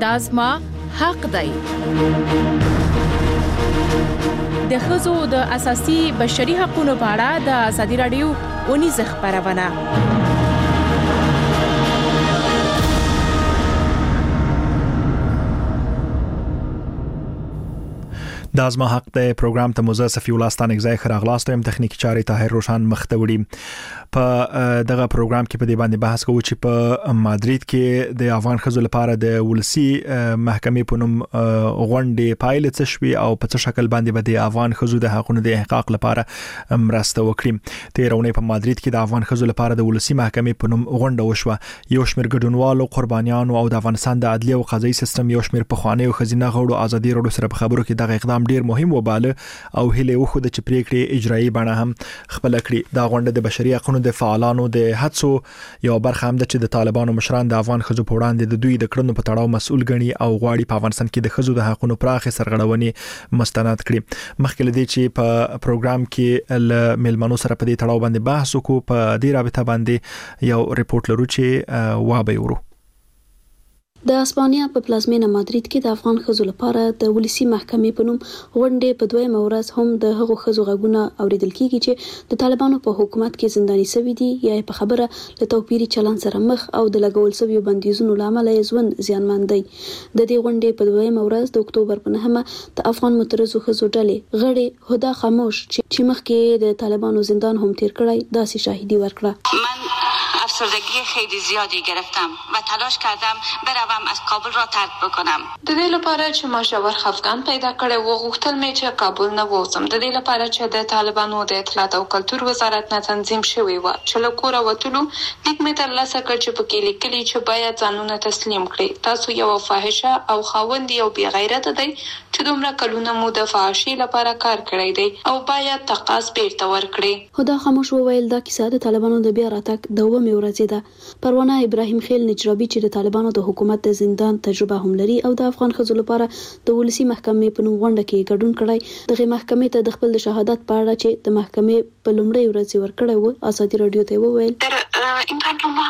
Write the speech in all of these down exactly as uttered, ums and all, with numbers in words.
دا زما حق دی. د ښځو د اساسي بشري حقوقو په اړه د ازادي راډیو ونیزه خبرونه. دا زما حق د پروګرام ته موزه صفی الله ستانک ځای خراغلاست هم تخنیکی چاري طاهر روشن مختوړي. په دغه پروګرام کې په دې باندې بحث کوو چې په مادرید کې د افغان ښځو لپاره د ولسی محکمې په نوم غونډې پایله څه شوي او په څه شکل باندې به د افغان ښځو د حقوقو د احقاق لپاره مرسته وکړي. تیرونه په مادرید کې د افغان ښځو لپاره د ولسی محکمې په نوم غونډه وشوه. یو شمېر ګډونوالو، قربانیانو او د افغانستان د عدلي او قضایي سیستم یو شمېر پخوانی او خزینه غړو ازادي راډیو سره په خبرو کې دغه اقدام ډیر مهم وباله او هله وخت چې پریکړې اجرایی بڼه هم خپل کړي. دا غونډه د بشري حقوقو د فعالانو د هڅو یو برخه هم ده چې د طالبانو مشران د افغان ښځو په وړاندې د دوی د کړنو په تړاو مسؤل ګڼي او غواړي په افغانستان کې د ښځو د حقوقو پراخه سرغړونې مستند کړي. مخکې لدی چې په پروګرام کې ل ملمنو سره په دې تړاو باندې بحث وکړو، په دې رابطه باندې یو ریپورت لرو چې وابه ورو. د اسپانیا په پلازمینه مادرید کې د افغان ښځو لپاره د ولسی محکمې په نوم غونډه په دویمه ورځ هم د هغو ښځو غږونه اوریدل کیږي چې د طالبانو په حکومت کې زنداني شوي دي یا په خبره له توپیري چلن سره مخ او د لګول شوی بندیزونو لامل یې ژوند زیانمن دی. د دې غونډې په دویمه ورځ د اکتوبر په نهمه د افغان مترزو ښځو ډلې غړي هدا خاموش چې مخکې د طالبانو زندان هم تیر کړی داسې شاهدی ورکړه. افسردگی خیلی زیادی گرفتم و تلاش کردم بروم از کابل را ترک بکنم. د دې لپاره چې ما ژور خفګان پیدا کړی و، غوښتل مې چې کابل نه ووځم. د دې لپاره چې د طالبانو د اطلاعات او کلتور وزارت نه تنظیم شوی و چې له کوره وتلو لیک مې ترلاسه کړ چې پکې لیکلي چې باید ځانونه تسلیم کړي. تاسو یو فاحشه او خاوند یو بی غیرته دی چې دومره کلونه مو د فحاشۍ لپاره کار کړی دی او باید تقاض بیرته ورکړي. هدا خاموش وویل دا کیسه د طالبانو د بیا راتګ دومره ورځې ده. پروانه ابراهیم خیل نجرابي چې د طالبانو د حکومت د زندان تجربه هم لري او د افغان ښځو لپاره د ولسی محکمې په نوم غونډه کې ګډون کړی، دغه محکمې ته د خپل د شهادت په اړه چې د محکمې په لومړۍ ورځ ورکړی و ازادي راډیو ته وویل این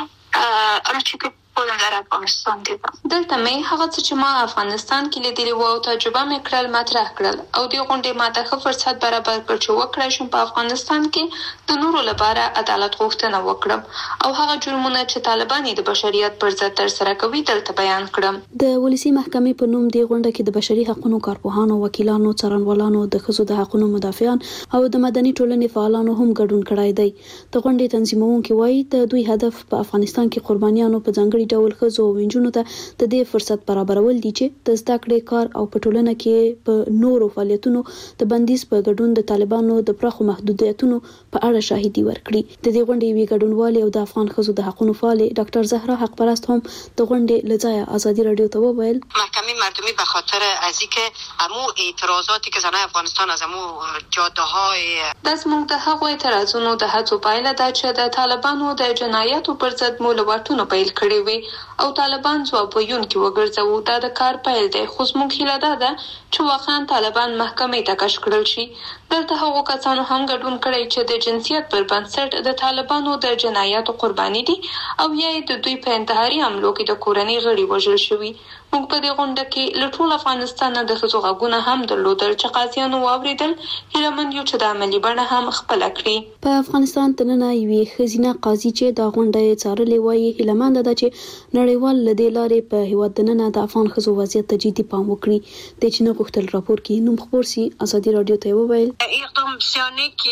برنامه آنچه خودم در افغانستان دیدم. دلته مې هغه څه چې ما افغانستان کې لیدلی و او تجربه مې کړل مطرح کړل او دې غونډې ما ته ښه فرصت برابر کړ چې وکړای شم په افغانستان کې د نورو لپاره عدالت غوښتنه وکړم او هغه جرمونه چې طالبان د بشریت پر ضد ترسره کوي دلته بیان کړم. د ولسی محکمې په نوم دې غونډه کې د بشري حقوقو کارپوهانو، وکیلانو، څارنوالانو، د ښځو د حقوقو مدافعان او د مدني ټولنې فعالانو هم ګډون کړی دی. د غونډې تنظیمونکي وایي د دوی هدف په افغانستان کې قربانیانو په ځانګړي ډول ښځو او نجونو ته د دې فرصت برابرول دي چې د زده کړې، کار او په ټولنه کې په نورو فعالیتونو د بندیز په ګډون د طالبانو د پراخو محدودیتونو په اړه شاهدي ورکړي. د دې غونډې وی ګډونوالي او د افغان ښځو د حقوقو فعال ډاکټر زهرا حق پرست هم د غونډې لځای ازادي راډیو ته وویل محکمه مردمی به خاطر از اینکه امو اعتراضاتی که زنان افغانستان از امو جاده های داسمون د هغو اعتراضونو د هڅو پایله ده چې د طالبانو د جنایاتو پر ضد مولوټونه پیل کړي وي او طالبان ځواب ویونکي وګرځوو. دا د کار پیل دی، خو زموږ هیله دا ده چې واقعا طالبان محکمې ته کش کړل شي. دلته هغو کسانو هم ګډون کړی چې د جنسیت پر بنسټ د طالبانو د جنایاتو قرباني دي او یا د دوی په انتحاري حملو کې د کورنۍ غړي وژل شوي. موږ په دې غونډه کې له ټول افغانستان د ښځو غږونه هم درلودل چې قاضیانو واورېدل. هیلهمند یو چې د عملي بڼه هم خپله کړي. په افغانستان دننه یوې ښځینه قاضي چې دا غونډه یې څارلې وایي هیلهمنده ده چې نړیوال له دې لارې په هیواد دننه د افغان ښځو وضعیت ته جدي پام وکړي. د چې نه غوښتل راپور کې نوم خپور سي ازادي راډیو ته وویل اقدام بسیار نیک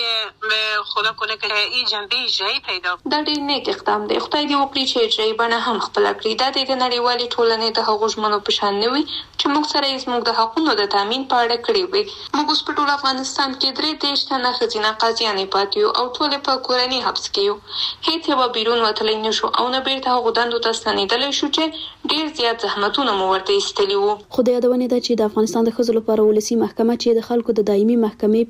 خدا کنه که این جنبه اجرایی پیدا. دا ډېر نیک اقدام دی، خدای دې وکړي چې اجرایی بڼه هم خپله کړي. دا د نړیوالې ټولنې د هغو ژمنو په شان نه وي چې موږ سره یې زموږ د حقونو د تامین په اړه کړي وي. موږ اوس په ټول افغانستان کې درې دېرش تنه ښځینه قاضیانې پاتې یو او ټولې په کورني حبس کې یو. هیڅ یوه بیرون وتلی نه شو او نه بیرته هغو دندو ته ستنېدلی شو چې ډېر زیات زحمتونه مو ورته ایستلي وو. خو د یادونې ده چې د افغانستان د ښځو لپاره ولسي محکمه چې د خلکو د دایمي محکمې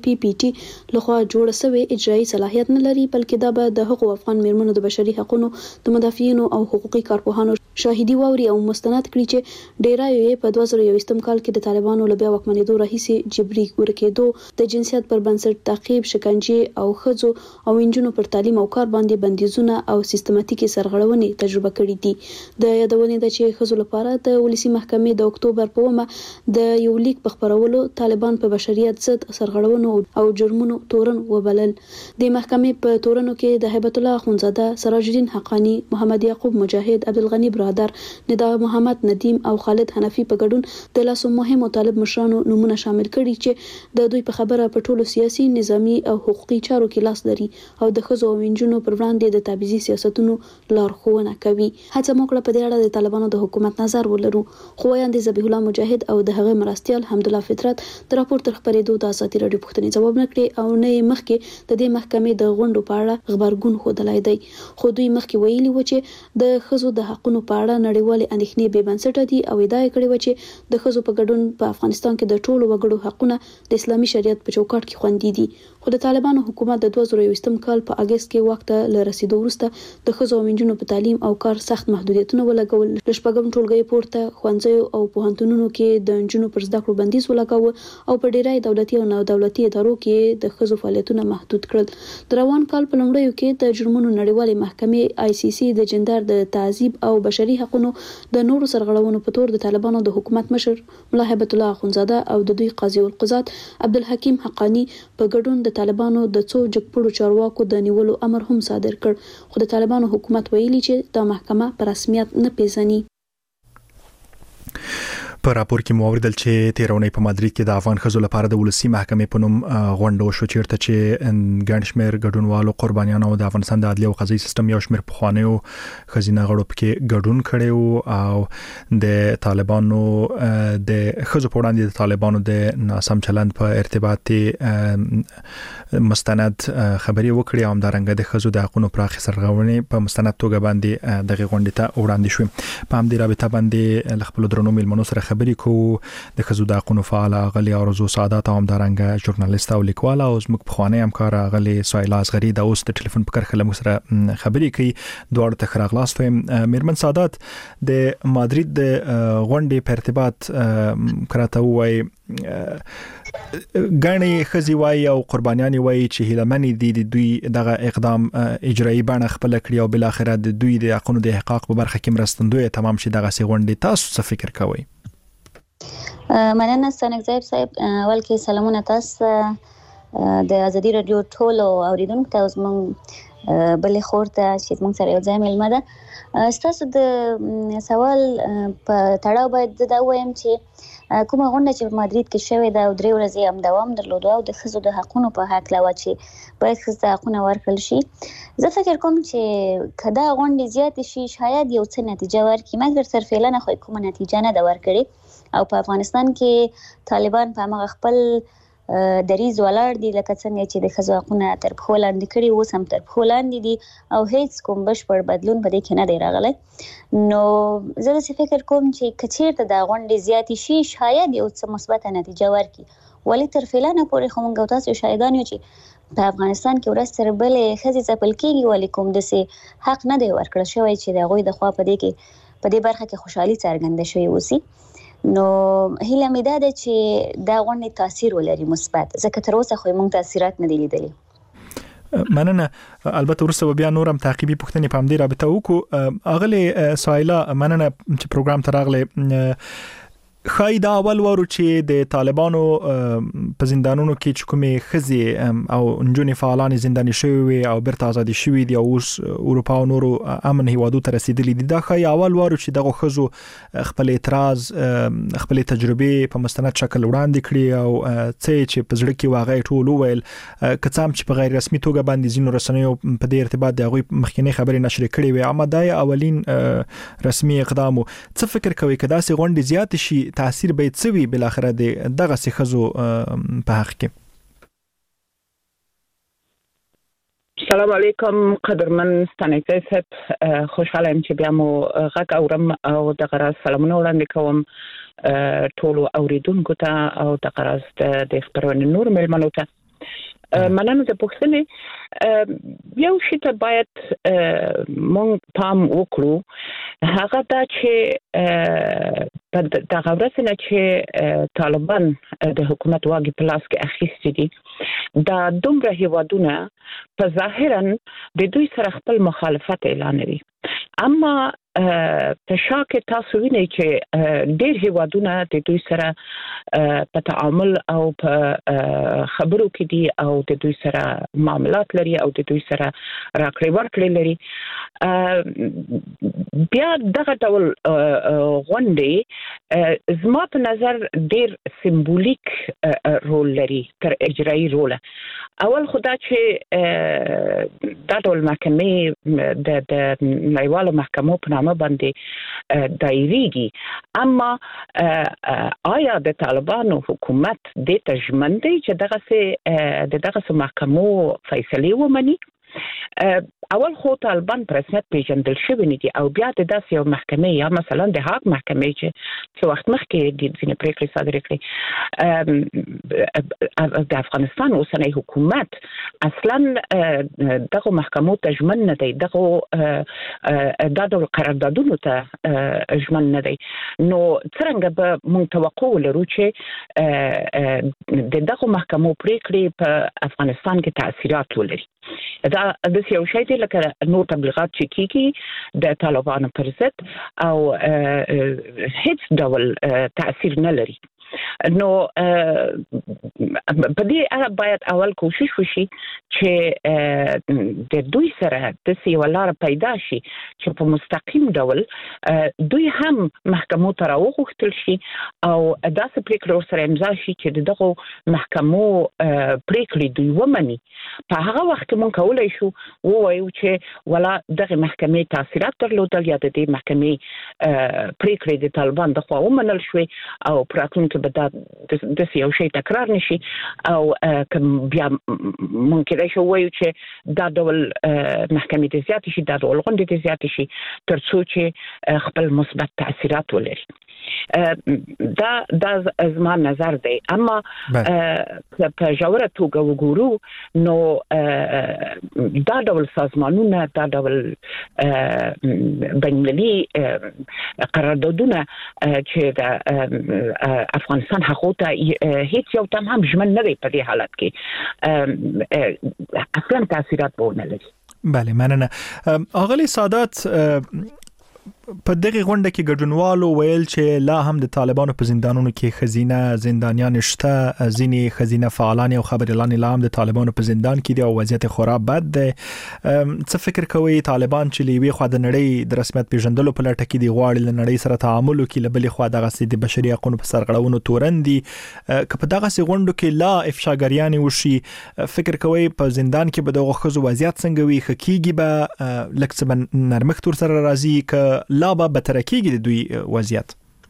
پی پی ټي لخوا جوړ شوی اجرایي صلاحیت نه لري، بلکې دا به د حقوق افغان میرمنو د بشري حقوقو د مدافعینو او حقوقي کارپوهانو شاهدي ووري او مستند کړي چې ډیرا یې په دوه زره یوویشتم کال کې د طالبانو له بیا واکمنېدو راهیسې جبري ورکېدو، د جنسیت پر بنسټ تعقیب، شکنجې او ښځو او نجونو پر تعلیم او کار باندې بندیزونه او سیستماتیکي سرغړونې تجربه کړې دي. د یادونې د چې ښځو لپاره د ولسی محکمې د اکتوبر په اومه د یو لیک په خبرولو طالبان په بشریت ضد سرغړونو او جرمونو تورن وبلل. د محکمې په تورنو کې د هیبت الله اخونزاده، سراج الدین حقانی، محمد یعقوب مجاهد، عبدالغنی برادر، ندا محمد ندیم او خالد حنفي په ګډون د لاسو مهمو طالب مشرانو نمونه شامل کړي چې د دوی په خبره په ټولو سیاسي، نظامی او حقوقي چارو کې لاس لري او د ښځو او نجونو پر وړاندې د تبعیضي سیاستونو لارښوونه کوي. هڅه موکړه په دې اړه د طالبانو د حکومت نظر ولرو، خو وایاندې ذبیح الله مجاهد او د هغه مرستيال حمدالله فطرت د راپور تر خبرېدو د ازادي راډیو پوښتنې ځواب نه کړي او نه مخکې د دې محکمې د غونډو په اړه خبرګون ښودلای دی. خو دوی مخکې ویلي و چې د ښځو د حقوقو په اړه نړیوالې اندېښنې بې بنسټه دي او ادعا کړې و چې د ښځو په ګډون په افغانستان کې د ټولو وګړو حقوقونه د اسلامي شریعت په چوکاټ کې خوندي دي. خو د طالبانو حکومت د دوه زره یوویشتم کال په اگست کې وخت له رسیدو وروسته د ښځو او نجونو په تعلیم او کار سخت محدودیتونه ولګول. د شپږم ټولګي پورته ښوونځیو او پوهنتونونو کې د نجونو پر زده کړو بندیز ولګاوه او په ډیری دولتي او نه دولتي ادارو کې د ښځو فعالیتونه محدود کړل. د روان کال په لومړیو کې د جرمونو نړیوالې محکمې آی سی سی د جندر د تعذیب او بشري حقوقو د نورو سرغړونو په تور د طالبانو د حکومت مشر ملا هیبت الله اخونزاده او د دوی قاضي القضات عبدالحکیم حقانی په ګډون د طالبانو د څو جګپړو چارواکو د نیولو امر هم صادر کړ. خو د طالبانو حکومت ویلي چې د محکمه په رسمیت نه پیژني. په راپور کې مو اوریدل چې تیرونی په مادرید کې د افغان ښځو لپاره د ولسی محکمې په نوم غونډه وشو، چیرته چې ګڼ شمېر ګډونوالو، قربانیانو او د افغانستان د عدلي او قضایي سیستم یو شمېر پخوانیو ښځینه غړو پکې ګډون کړي او د طالبانو د ښځو په وړاندې د طالبانو د ناسم چلند په ارتباط مستند خبري وکړي او همدارنګه د ښځو د حقوقو پراخ سرغړونې په مستند توګه باندې دغه غونډې ته وړاندې شوې. په همدې رابطه باندې خپل درنو میلمنو سره خبرې کوو. د ښځو د حقوقو فعال غلي ارزو سعادت او همدارنګه ژورنالیست او لیکوال او زموږ پخوانی همکار غلي سایلا اصغری د اوس د ټلیفون په کرخه لمو سره خبرې کوي. دواړو ته ښه راغلاست وایم. میرمن سعادت، د مادرید د غونډې په ارتباط کراته وای غني خزي وای او قربانيان وای چې هلمني دي د دوی دغه اقدام اجرایی بڼه خپل کړی او بل اخر د دوی د حقوقو د احقاق په برخه کې مرستندوی تمام شي. دغه سي غونډې تاسو څه فکر کوئ؟ مننه ستانک زیب صاحب. ولکه سلامونه تاسو د ازادي رادیو ټولو اوریدونکو ته زموږ بلې خورته چې موږ سره یو ځای ملمه ده. ستاسو د سوال په تړاو باید دا وایم چې کومه غونډه چې په مادرید کې شوې ده او درې ورځې هم دوام درلود او د ښځو د حقوقو په حق لا و چې باید ښځو ته حقونه ورکړل شي. زه فکر کوم چې کدا غونډې زیات شي شاید یو څه نتیجه ورکړي، مګر تر فعلا خو کومه نتیجه نه ده ورکړې او په افغانستان کې طالبان په هغه خپل دریز ولاړ دي لکه څنګه چې د ښځو حقونه تر پښو لاندې کړي، اوس هم تر پښو لاندې دي او هیڅ کوم بشپړ بدلون په دې کې نه دی راغلی. نو زه داسې فکر کوم چې که چېرته دا غونډې زیاتې شي شاید یو څه مثبته نتیجه ورکړي، ولې تر فعلا پورې خو موږ او تاسو شاهدان یو چې په افغانستان کې ورځ تر بلې ښځې ځپل کېږي، ولې کوم داسې حق نه دی ورکړل شوی چې د هغوی د خوا په دې کې په دې برخه کې خوشحالي څرګنده شوې اوسي. نو هیله مې ده چې دا غونډې تاثیر ولري مثبت، ځکه تر اوسه خو موږ تاثیرات نه دي لیدلي. مننه. البته ورسره بیا نورم تعقیبي پوښتنې په همدې رابطه وکړو. اغله سایلا، مننه چې پروګرام ته راغله. خای دا اول ورو چې د طالبانو په زندانونو کې چې کومې ښځې او نجونې فعالان زنداني شوي وي او بیرته ازادي شوي دي او اوس اروپا او نورو امن هیوادو ته رسیدلي دي، دا خای اول ورو چې دغه ښځو خپل اعتراض، خپل تجربه په مستند شکل وړاندې کړي او څه چې په زړه کې واغې ټول وویل، که څه هم چې په غیر رسمي توګه باندې ځینو رسنیو په دې ارتباط د هغوی مخکینی خبرې نشر کړي وي، اما دا اولین رسمي اقدام. څه فکر کوي که داسې غونډې زیات شي تاثیر به څه وي بل اخر د دغه څه ښځو په حق کې؟ سلام علیکم قدرمن ستانک صاحب، خوشحاله یم چې بیا مو غږ اورم او دغه راز سلامونه وړاندې کوم ټولو اوریدونکو ته او دغه راز د خبرونې نور مېلمنو ته. مننه د پوښتنې یو شی ته باید مونږ پام وکړو هغه دا چې په دغه ورځ نه چې طالبان د حکومت واګي په لاس کې اخیستي دي دا دومره هیوادونه په ظاهرا د دوی سره خپل مخالفت اعلانوي اما په شاکه تاسو وینئ چې ډېر هیوادونه د دوی سره په تعامل او په خبرو کې دي او د دوی سره معاملات لري او د دوی سره راکړې ورکړې لري بیا دغه ډول غونډې زما په نظر ډېر سمبولیک رول لري تر اجرایي رول اول خدا چې دا ډول محکمې د د نړیوالو محکمو په نامه باندې دایریږي اما آیا د طالبانو حکومت د تجمن دی چې دغه سه د دغه سه محکمو فیصله ومني اول خو طالبان پر رسمیت پیژندل شوی نه دي او بیا د داسې یو محکمې یا مثلا د هاګ محکمې چې څو وخت مخکې د ځینې پریکړې صادرې کړې د افغانستان اوسنی حکومت اصلا دغه محکمو ته ژمن نه دی دغه د ډول قراردادونو ته ژمن نه دی نو څنګه به موږ توقع ولرو چې د دغه محکمو پریکړې په افغانستان کې تاثیرات ولري دا د یو شی دی لکه نور تبلیغات چې کیږي د طالبانو پر ضد او هیڅ ډول تاثیر نه لري نو په دې اړه باید اول کوشش وشي چې د دوی سره د سیولار پیدا شي چې په مستقیم ډول دوی هم محکمو ته راوغوښتل شي او داسې پریکړې سره امضا شي چې دغه محکمو پریکړې دوی ومني په هغه وخت کې مونږ کولای شو ووایو چې ولا دغه محکمې تاثیرات درلودل یا د دې محکمې پریکړې د طالبان د خوا ومنل شوې او پراتونکو به دا د یو شی تکرار نشي او کوم بیا ممکن دی شو وایو چې دا ډول محکمې د زیات شي دا ډول غونډې د زیات شي ترڅو چې خپل مثبت تاثیرات ولري دا دا زما نظر دی اما په جوړه توګه وګورو نو دا ډول سازمانونه دا ډول بین‌المللي قراردادونه چې د افغانستان حقوق ته هیڅ یو تم هم ژمن نه دی په دې حالت کې اصلا تاثیرات به نه لري. بله مننه. اغلی سادات په دغه غونډه کې ګډونوالو ویل چې لا هم د طالبانو په زندانونو کې خزینه زندانیان شته ځینې خزینه فعالان او خبريالان لا هم د طالبانو په زندان کې دي او وضعیت خورا بد دی. څه فکر کوي طالبان چې لوي خو د نړۍ د رسمیت پیژندلو په لټه کې دی غواړي ل نړۍ سره تعامل وکړي لبلې خو دغه سید بشري حقوقو په سرغړونو تورندي که په دغه سي غونډو کې لا افشاګریان وشي فکر کوي په زندان کې به دغه خزو وضعیت څنګه وي خکېږي به لکه نرمښت تر سره راځي ک لا به بترکیږي د دوی وضعیت.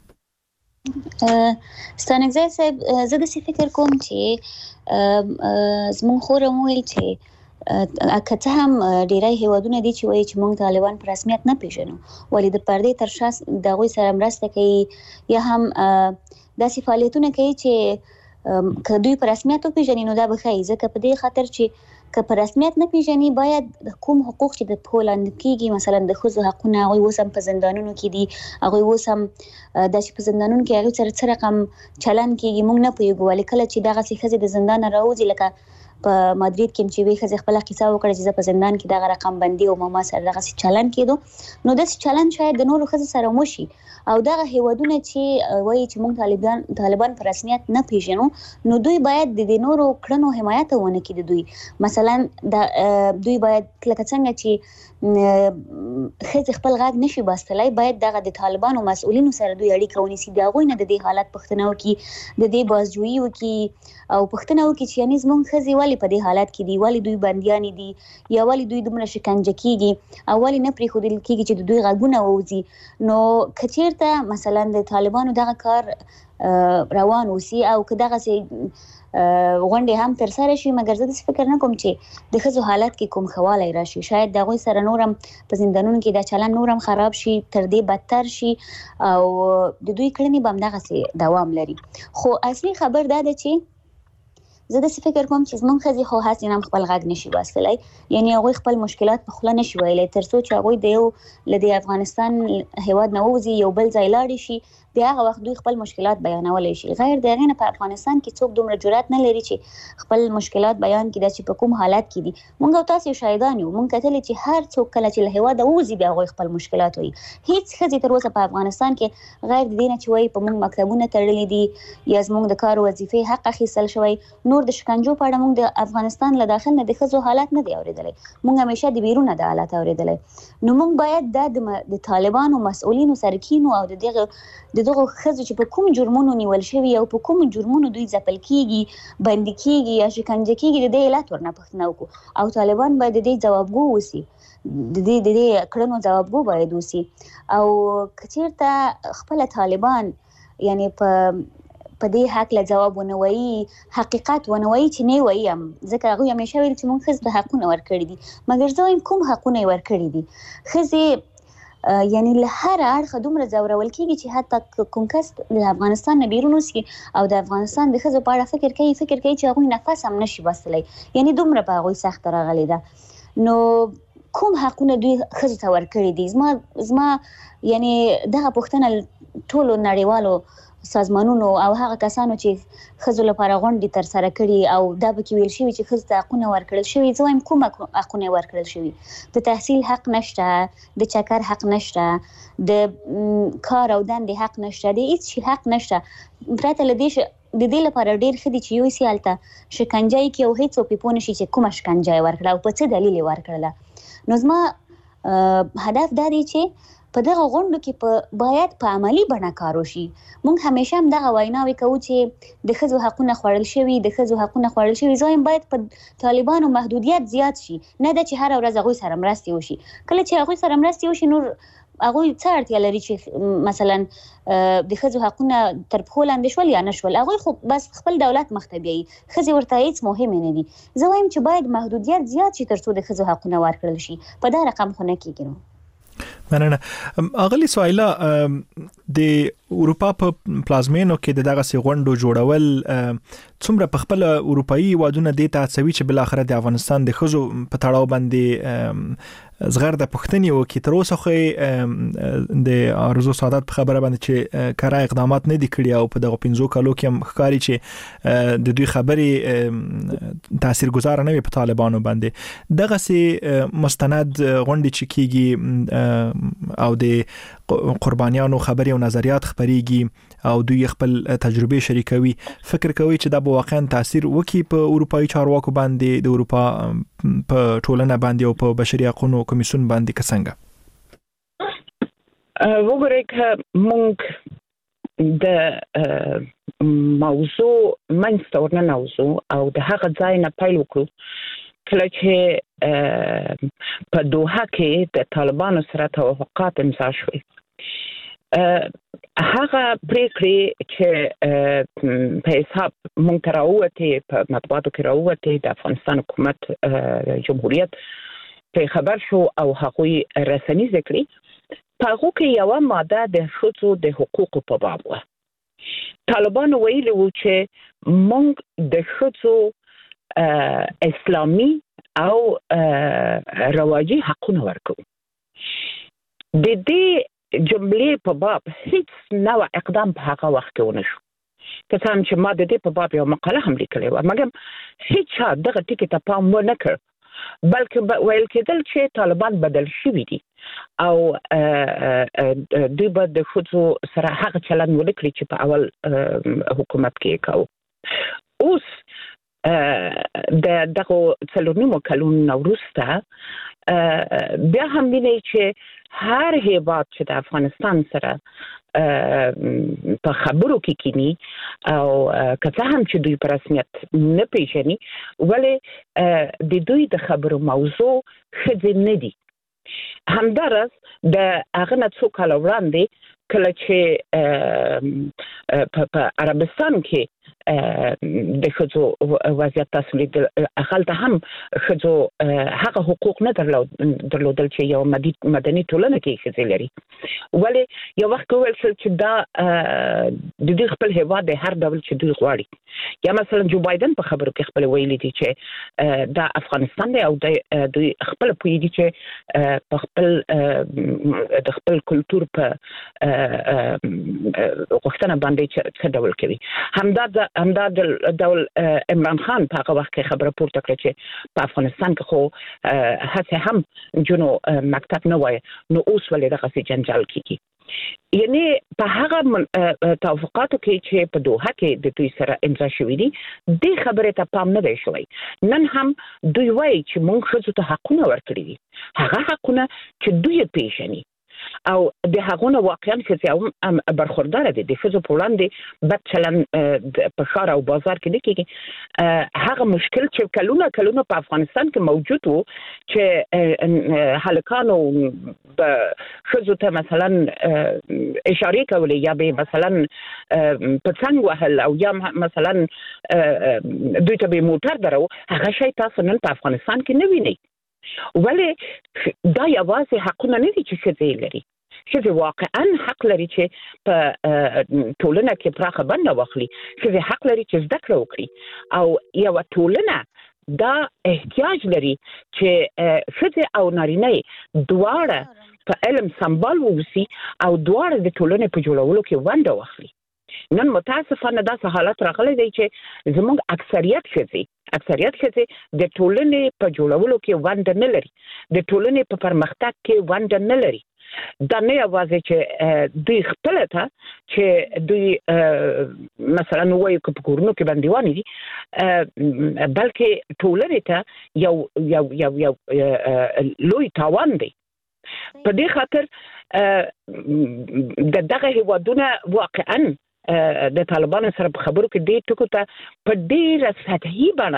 ستانګزای صاحب زه د فکر کوم چې زمون خور مویل چې اکه هم ډیری هیوادونه دي چې وایي چې مونږ طالبان په رسمیت نه پیژنو ولې د پردې تر شا د غوي سره مرسته کوي یا هم داسې فعالیتونه کوي چې که دوی په رسمیت پیژني نو دا به ښه ځکه په دې خاطر چې که په رسمیت نه پیژني باید کوم حقوق چې د پولاند کېږي مثلا د ښځو حقونه هغوی اوس هم په زندانونو کې دي هغوی اوس هم داسې په زندانونو کې هغوی سره څه رقم چلند کېږي موږ نه پوهېږو ولې کله چې دغسې ښځې د زندانه راوځي لکه په مادرید کې چې وی خزه خپل قصه وکړه چې په زندان کې دغه رقم بندي او ما سره دغه چلن کېدو نو داسې چلن شاید د نورو خزه سره موشي او دغه هیوادونه چې وایي چې موږ طالبان طالبان په رسمیت نه پیژنو نو دوی باید د نورو کړنو حمایت ونه کړي دوی مثلا د دوی باید لکه څنګه چې خزه خپل غاګ نشي باستلای باید دغه د طالبانو مسؤلینو سره دوی اړیکه ونیسي دا غوي نه د دې حالت پښتنو کې د دې بازجویي وکي او پښتنو کې چې یعنی زمونږ خزي والی په دې حالت کې دی والی دوی بنديان دي یا والی دوی دومره شکنجه کیږي او والی نه پرې خودل کیږي چې دوی غاګونه ووزي نو کچیرته مثلا د طالبانو دغه کار روان وسی او که دغه سي غونډه هم تر سره شي مګر زه د فکر نه کوم چې د خزو حالت کې کوم خواله راشي شاید دغه سره نورم په زندانونو کې دا چلن نورم خراب شي تر دې بدتر شي او د دوی کړنی بم دغه سي دوام لري خو اصلي خبر دا ده چې زه د فکر کوم چې زمونږ خزي خو هڅه نه خپل غږ نشي واسلای، یعنی هغه خپل مشکلات په خله نشي ویلای ترڅو چې هغه د یو لدی افغانستان هیواد نه وځي یو بل ځای لاړ شي، بیا هغه وخت دوی خپل مشکلات بیانولای شي. غیر دغه نه په افغانستان کې څوک دومره جرأت نه لري چې خپل مشکلات بیان کړي چې په کوم حالت کې دي. مونږ تاسو شاهدان یو، مونږ کتل چې هر څوک کله چې له هیواد وځي بیا هغه خپل مشکلات وایي. هیڅ خزي تر اوسه په افغانستان کې غیر د دې نه چې وایي په مونږ مکتبونه تړلې دي یا زمونږ د کار وظیفې حق اخیستل شوی، نور د شکنجو په اړه مونږ د افغانستان له داخل نه د خزو حالات نه دی اوریدلی، مونږ همیشه د بیرون د حالات اوریدلی. نو مونږ باید د د طالبانو مسؤلینو سرکینو او د دغه د دغه خزو چې په کوم جرمونو نیول شوی او په کوم جرمونو دوی ځپل کیږي، بندي کیږي یا شکنجه کیږي، د دې علت ورنه پوښتنه وکړو او طالبان باید د دې جوابګو وسی، د دې د دې کړنو جوابګو باید وسی. او کچیرته خپل طالبان یعنی په په دې حق له جواب ونه وایي، حقیقت ونه وایي چې نه وایم، ځکه هغه همیشه ویل چې مونږ خزو ته حقونه ورکړي دي، مګر زه وایم کوم حقونه ورکړي دي. خزي یعنی له هر اړخه دومره ځورول کیږي چې حتی کوم کس د افغانستان نه بیرون وسی او د افغانستان د خزو په اړه فکر کوي فکر کوي چې هغه نفس هم نشي وسلای، یعنی دومره په هغه سخت راغلی ده. نو کوم حقونه دوی خزو ته ورکړي دي؟ زما زما یعنی دغه پوښتنه ټولو نړیوالو سازمانونو او هغه کسانو چې خزو لپاره غونډې تر سره کړي او دا به کې ویل شوی چې خزو ته حقونه ورکړل شوي، زه وایم کوم حقونه ورکړل شوي؟ د تحصیل حق نشته، د چکر حق نشته، د کار او دندې حق نشته، د هیڅ شي حق نشته. پرته له دې د دې لپاره ډیر ښه دي چې یو سي هلته شکنجه یې کړي او هیڅوک پې پوه نشي چې کومه شکنجه یې ورکړه او په څه دلیل یې ورکړله. نو زما هدف دا دی چې په دغه غونډو کې په باید په عملی بڼه کار وشي. مونږ همیشه هم دغه ویناوې کوو چې د ښځو حقونه خوړل شوي، د ښځو حقونه خوړل شوي. زه وایم باید په طالبانو محدودیت زیات شي، نه ده چې هره ورځ هغوی سره مرستې وشي. کله چې هغوی سره مرستې وشي نور هغوی څه اړتیا لري چې مثلا د ښځو حقونه تر پښو لاندې شول یا نه شول، هغوی خو بس خپل دولت مخ ته بیایي، ښځې ورته هیڅ مهمې نه دي. زه وایم چې باید محدودیت زیات شي تر څو د ښځو حقونه ورکړل شي. په دا رقم خو نه کېږي. نو مننه. اغلی سوایلا د اروپا په پلازمینو کې دغه سي غونډو جوړول څومره په خپل اروپאי وادونه د تاسوي چې بل اخر د افغانستان د خزو په تړاو باندې زغر د پښتني او کې تر اوسه خو د ارزو سعادت په خبره باندې چې کارا اقدامات نه دي کړی او په دغه پنځو کالو کې هم ښکاری چې د دوی خبري تاثیرګذار نه وي په طالبانو باندې. دغه سي مستند غونډې چې کیږي او د قربانیانو خبري او نظریات خبريږي او دوی خپل تجربه شریکوي، فکر کوي چې دا به واقعا تاثیر وکړي په اروپאי چارواکو باندې، د اروپا په ټولنه باندې او په بشري حقوقو کمیسیون باندې څنګه؟ وګورئ که موږ د موضوع منځته ورننوځو او د هغه ځای نه پیل وکړو کله چې په دوحه کې د طالبانو سره توافقات امضا شول. هغه پریکړې چې په حساب مونږ ته راووتې، په مطبوعاتو کې راووتې، د افغانستان حکومت جمهوریت په خبر شو او هغوی رسنیزه کړې، په هغو کې یوه ماده د ښځو د حقوقو په باب وه. طالبانو ویلي وو چې مونږ د ښځو اسلامي او رواجي حقونه ورکوو. د دې جملې په باب هیڅ نوع اقدام په هغه وخت کې ونه شو. که څه هم چې ما د دې په باب یو مقاله هم لیکلې وه، مګر هیڅ چا دغه ټکي ته پام ونه کړ، بلکې ویل کېدل چې طالبان بدل شوي دي او دوی به د ښځو سره هغه چلند ونه کړي چې په اول حکومت کې یې کوو. اوس د دغه څلور نیمو کلونو وروسته بیا هم وینئ چې هر هیواد چې د افغانستان سره په خبرو کې کینی او که څه هم چې دوی په رسمیت نه پیژني، ولې د دوی د خبرو موضوع ښځې نه دي. همدارس د هغه نه څو کاله وړاندې کله چې په عربستان کې د خځو وضعیت تاسو لیدل خلته هم خځو هغه حقوق نه درلودل چې یو مدني ټولنه کې خځې لري ولی یو وخت ویل چې دا د دې خپل هیواد د هر ډول چې دوی غواړي یا مثلا جو بایدن په خبرو کې خپل ویلي دي چې دا افغانستان دی او د دوی خپل پوی دي چې په خپل د خپل کلچر په وختونه باندې څه ډول کوي همدا همدا د ډول عمران خان په هغه وخت کې خبره پورته کړه چې په افغانستان کې خو هڅه هم جنو مکتب نه وای نو اوس ولې دغه جنجال کیږي یعنی په هغه توافقاتو کې چې په دوحه کې د دوی سره امضا شوې دي د خبرې ته پام نه دی شوی نن هم دوی وایي چې موږ ښځو ته حقونه ورکړي دي هغه حقونه چې دوی پیژني او د هغونه واقعا چې هم برخوردار دي د ښځو په وړاندې بد چلن په ښار او بازار کې نه کېږي هغه مشکل چې کلونه کلونه په افغانستان کې موجود وو چې هلکانو ښځو ته مثلا اشاره کولې یا به مثلا په څنګ وهل او یا مثلا دوی ته به موټر درو هغه شی تاسو نن په افغانستان کې نه وینئ ولی دا یوازې حقونه نه دي چې ښځې لري ښځې واقعا حق لري چې په ټولنه کې پراخه بنده واخلي ښځې حق لري چې زده کړه وکړي او یوه ټولنه دا احتیاج لري چې ښځې او نارینه دواړه په علم سمبال ووسي او دواړه د ټولنې په جوړولو کې ونډه واخلي نن متاسفانه داسې حالت راغلی دی چې زموږ اکثریت ښځې اکثریت ښځې د ټولنې په جوړولو کې ونډه نه لري د ټولنې په پرمختګ کې ونډه نه لري دا نه یوازې چې دوی خپل ته چې دوی مثلا وایي که په کورونو کې بندیوانې دي بلکې ټولنې ته یو یو یو یو لوی تاوان دی په دې خاطر د دغه هیوادونه واقعا د طالبانو سره په خبرو کې دې ټکو ته په ډیره سطحي بڼه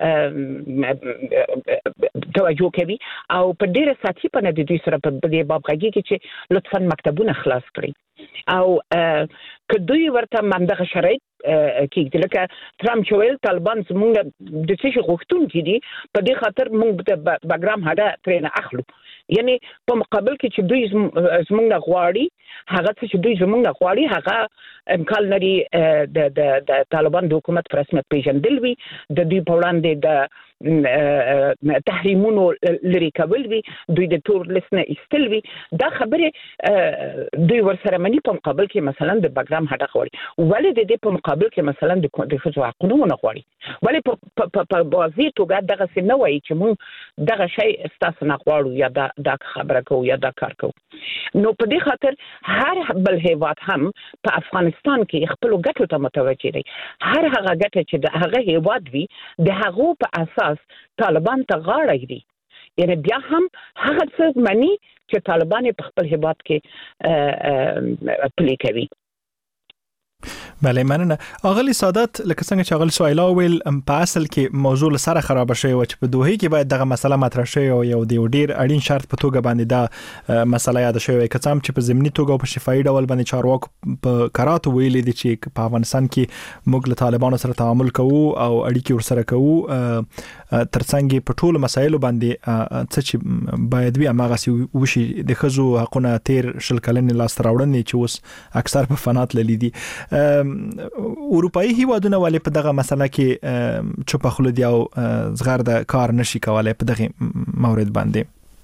توجه کوي او په ډیره سطحي بڼه د دوی سره په دې باب غږیږي چې لطفا مکتبونه خلاص کړئ او که دوی ورته همدغه شرایط کېږدي لکه ټرمپ چې ویل طالبان زموږ د څه شي غوښتونکي دي په دې خاطر موږ د بګرام هډه ترېنه اخلو یعنی په مقابل کې چې دوی زموږ نه غواړي هغه څه چې دوی زموږ نه غواړي هغه امکان لري د د طالبان د حکومت په رسمیت پیژندل وي د دوی په وړاندې د تحریمونو لري کول وي دوی د تور لیست نه ایستل وي دا خبره دوی ورسره مني په مقابل کې مثلا د بګرام هډه غواړي ولې د دې په مقابل کې مثلا د ښځو حقونه نه غواړي ولې په بازي توګه دغه څه نه وایي چې موږ دغه شی ستاسو نه غواړو یا دا دا خبره کوو یا دا کار کوو نو په دې خاطر هر بل هیواد هم په افغانستان کې خپل ګټو ته متوجه دی هر هغه ګټه چې د هغه هیواد وي د هغه په اساس طالبان ته غاړه ږدي یعنی بیا هم هغه څه مني چې طالبان په خپل هیواد کې پلي کوي بله مننه اغلی سادات لکه څنګه چې اغلی سویلا ویل په اصل کې موضوع سره خراب شوی و چې په دوحه کې باید دغه مسله مطرح شي او یو دی ډیر اړین شرط په توګه باندې دا مسله یاد شوی کڅم چې په ضمني توګه او په شفاهي ډول باندې چارواکو په قرات ویل دي چې په افغانستان کې موږ له طالبانو سره تعامل کوو او اړیکې ورسره کوو ترڅنګ په ټولو مسایلو باندې څه چې باید وي هغه وشي د خزو حقونه تیر شل کلنې لاس راوړنې چې اوس اکثر په فنات لیدي اروپאי هیوادونه ولې په دغه مسله کې چوپ خلود یا زغر د کار نشي کولای په دغه مورد باندې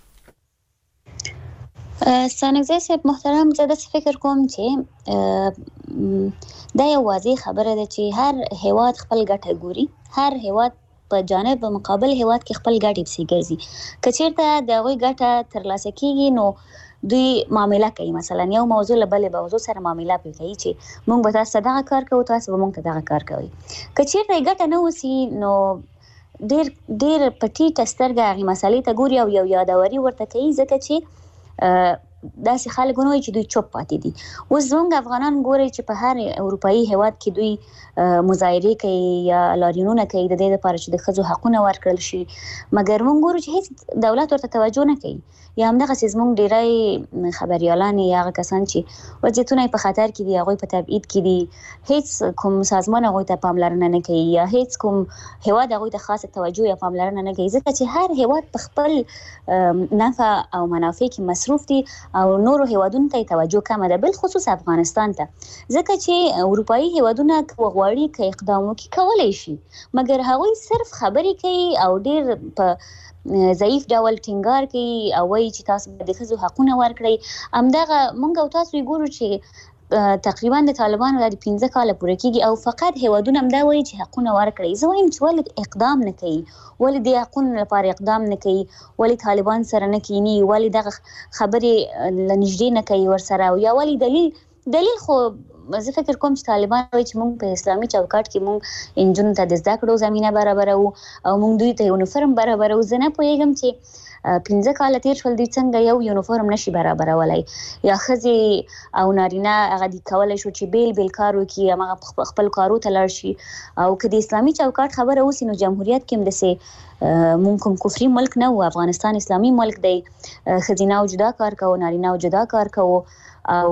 سانګزی صاحب محترم زه د فکر کوم چې دا یو واضح خبره ده چې هر هیواد خپل ګټه ګوري هر هیواد په جانب مقابل هیواد کې خپل ګټې پسې ګرځي کچېرته د هغوی ګټه ترلاسه کیږي نو دوی معامله کوي مثلا یو موضوع له بلې موضوع سره معامله کوي چې موږ به تاسو دغه کار کوو تاسو به موږ ته دغه کار کوي کچېرته ګټه نه وسی نو ډیر ډیر پټي ټسترګه هغه مسالې ته ګوري او یو یادوري ورته کوي ځکه چې داسې خلک ونوي چې دوی چوپ پاتې دي. اوس زموږ افغانان ګوري چې په هر اروپאי هیواد کې دوی مظاهره کوي یا لاریونونه کوي د دې لپاره چې د ښځو حقونه ورکړل شي، مګر موږ ګورو چې هیڅ دولت ورته توجه نه کوي. یا همدغه زموږ ډیری خبريالان یا هغه کسان چې وضعیتونه په خطر کې دي، هغه په تبعید کې دي، هیڅ کوم سازمان هغه ته پاملرنه نه کوي یا هیڅ کوم هیواد هغه ته خاصه توجه یا پاملرنه نه کوي، ځکه چې هر هیواد په خپل نفع او منافع کې مصروف دي او نورو هیوادونو ته توجه کمه ده، بل خصوص افغانستان ته، ځکه چې اروپאי هیوادونه وغواړي کې اقدام وکړي کولای شي، مګر هغوی صرف خبرې کوي او ډیر په ضعیف ډول ټینګار کوي او وایي چې تاسو به د ښځو حقونه ورکړئ. همدغه موږ او تاسو ګورو چې تقریبا د طالبانو د پنځه کاله پوره کېږي او فقط هیوادونه همدا وایي چې حقونه ورکړئ. زه وایم چې ولې اقدام نه کوي، ولې د حقونو لپاره اقدام نه کوي، ولې طالبان سره نه کینی، ولې دغه خبرې له نږدې نه کوي ورسره، او یا ولې دلیل دلیل خو زه فکر کوم چې طالبان وایي چې موږ په اسلامي چوکاټ کې موږ انجونو ته د زده کړو زمینه برابرو او موږ دوی ته یونیفورم برابرو. زه نه پوهیږم چې پنځه کاله تیر شول دوی څنګه یو یونیفورم نشي برابرولای، یا ښځې او نارینه هغه دي کولی شو چې بیل بیل کار وکړي، هغه خپل کارو ته لاړ شي. او که د اسلامي چوکاټ خبره اوسي نو جمهوریت کې هم داسې موږ کوم کفري ملک نه و، افغانستان اسلامي ملک دی، ښځینه او جدا کار کوو، نارینه او جدا کار کوو، او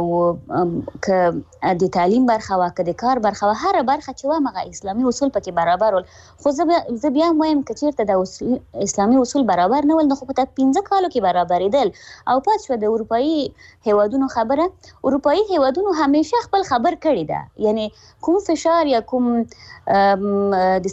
که د تعلیم برخه وا که د کار برخه وا، هر برخه چې وا مغه اسلامي اصول پکې برابر ول. خو زه بیا وایم که چیرته د اسلامي اصول برابر نه ول نو خو په پنځه کالو کې برابرېدل. او پات شو د اروپאי هیوادونو خبره، اروپאי هیوادونو همیشه خپل خبر کړی ده، یعنی کوم فشار یا کوم د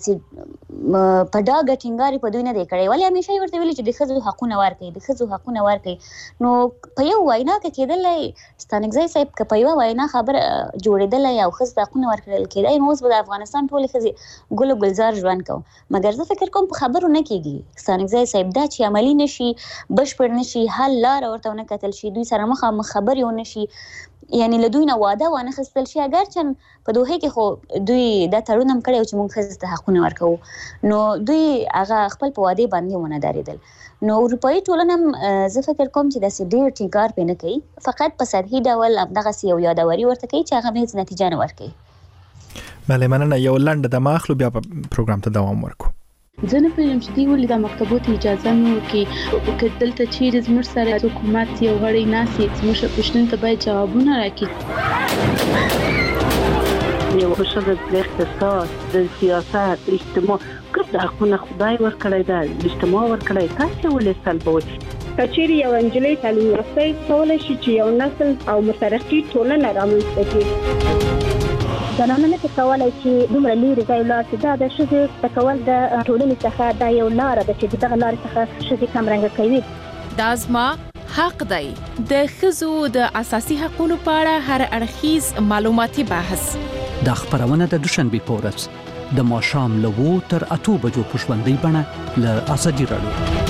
په ډاګه ټینګاري په دوی نه دی کړی، ولی همیشه یې ورته ویلي چې د ښځو حقونه ورکړي، د ښځو حقونه ورکړي. نو په یو وینا کې کېدلی ستانکزی صاحب که په یوه وینا خبره جوړېدلی او ښځو ته حقونه ورکړل کېدی نو اوس به د افغانستان ټولې ښځې ګل و ګلزار ژوند کوو، مګر زه فکر کوم په خبرو نه کېږي. ستانکزی صاحب دا چې عملي نشي، بشپړ نشي، حل لاره ورته ونه کتل شي، دوی سره مخامخ خبرې ونه شي، یعنی له دوی نه واده وانه خیستل شي. اګرچه په دوحې کې خو دوی دا تړون هم کړی و چې موږ ښځو ته حقونه ورکوو، نو دوی هغه خپل په وعدې باندې ونه درېدل. نو اروپאי ټولنه هم زه فکر کوم چې داسې ډېر ټینګار پرې نه کوي، فقط په سطحي ډول همدغسې یو یادوري ورته کوي چې هغه هم هېڅ نتیجه نه ورکوي. بله مننه. یو لنډه دمه اخلو بیا په پروګرام ته دوام ورکو. زه نه پوهېږم چې دوی ولې دا مکتبو ته اجازه نه ورکوي، که دلته چیرې زموږ سره حکومت یو غړی ناست وي زموږ پوښتنو ته باید جوابونه راکړي. یو ښځه د اقتصاد، د سیاست، اجتماع ګرد حقونه خدای ورکړی ده، اجتماع ورکړی، تاسې ولې سلبوئ؟ که چیرې یو نجلۍ تعلیم یافته وي کولی شي چې یو نسل او مترقي ټولنه رامنځته کړي. زنانه نه کولی چې دومره لرې ځای ولاړ شي، دا د ښځې زده کول د ټولنې څخه دا یو لاره ده چې دغه لارې څخه ښځې کمرنګه کوي. دا زما حق دی. د ښځو د اساسي حقوقو په اړه هر اړخیز معلوماتي بحث دا خبرونه د دوشنبه په ورځ د ماښام له اوو تر اتو بجو په ژوندۍ بڼه له ازادي راډیو.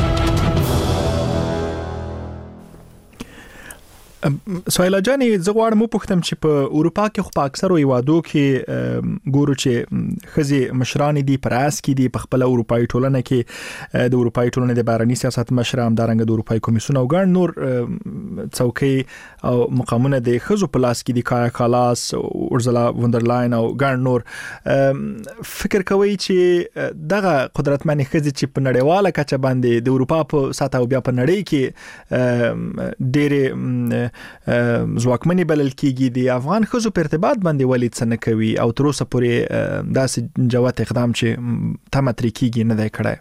سویلا جانې زه غواړم وپوښتم چې په اروپا کې خو په اکثرو هیوادو کې ګورو چې ښځې مشرانې دي، په راس کې دي، په خپله اروپایي ټولنه کې د اروپایي ټولنې د بهرني سیاست مشره، همدارنګه د اروپایي کمیسیون او ګڼ نور څوکۍ او مقامونه د ښځو په لاس کې دي، کایا کالاس، اورزلا وندرلاین او ګڼ نور. فکر کوئ چې دغه قدرتمنې ښځې چې په نړیواله کچه باندې د اروپا په سطح او بیا په نړۍ کې ډېرې ځواکمنې بلل کېږي، د افغان ښځو په ارتباط باندې ولې څه نه کوي او تر اوسه پورې داسې جوت اقدام چې تمه ترې کېږي نه دی کړی؟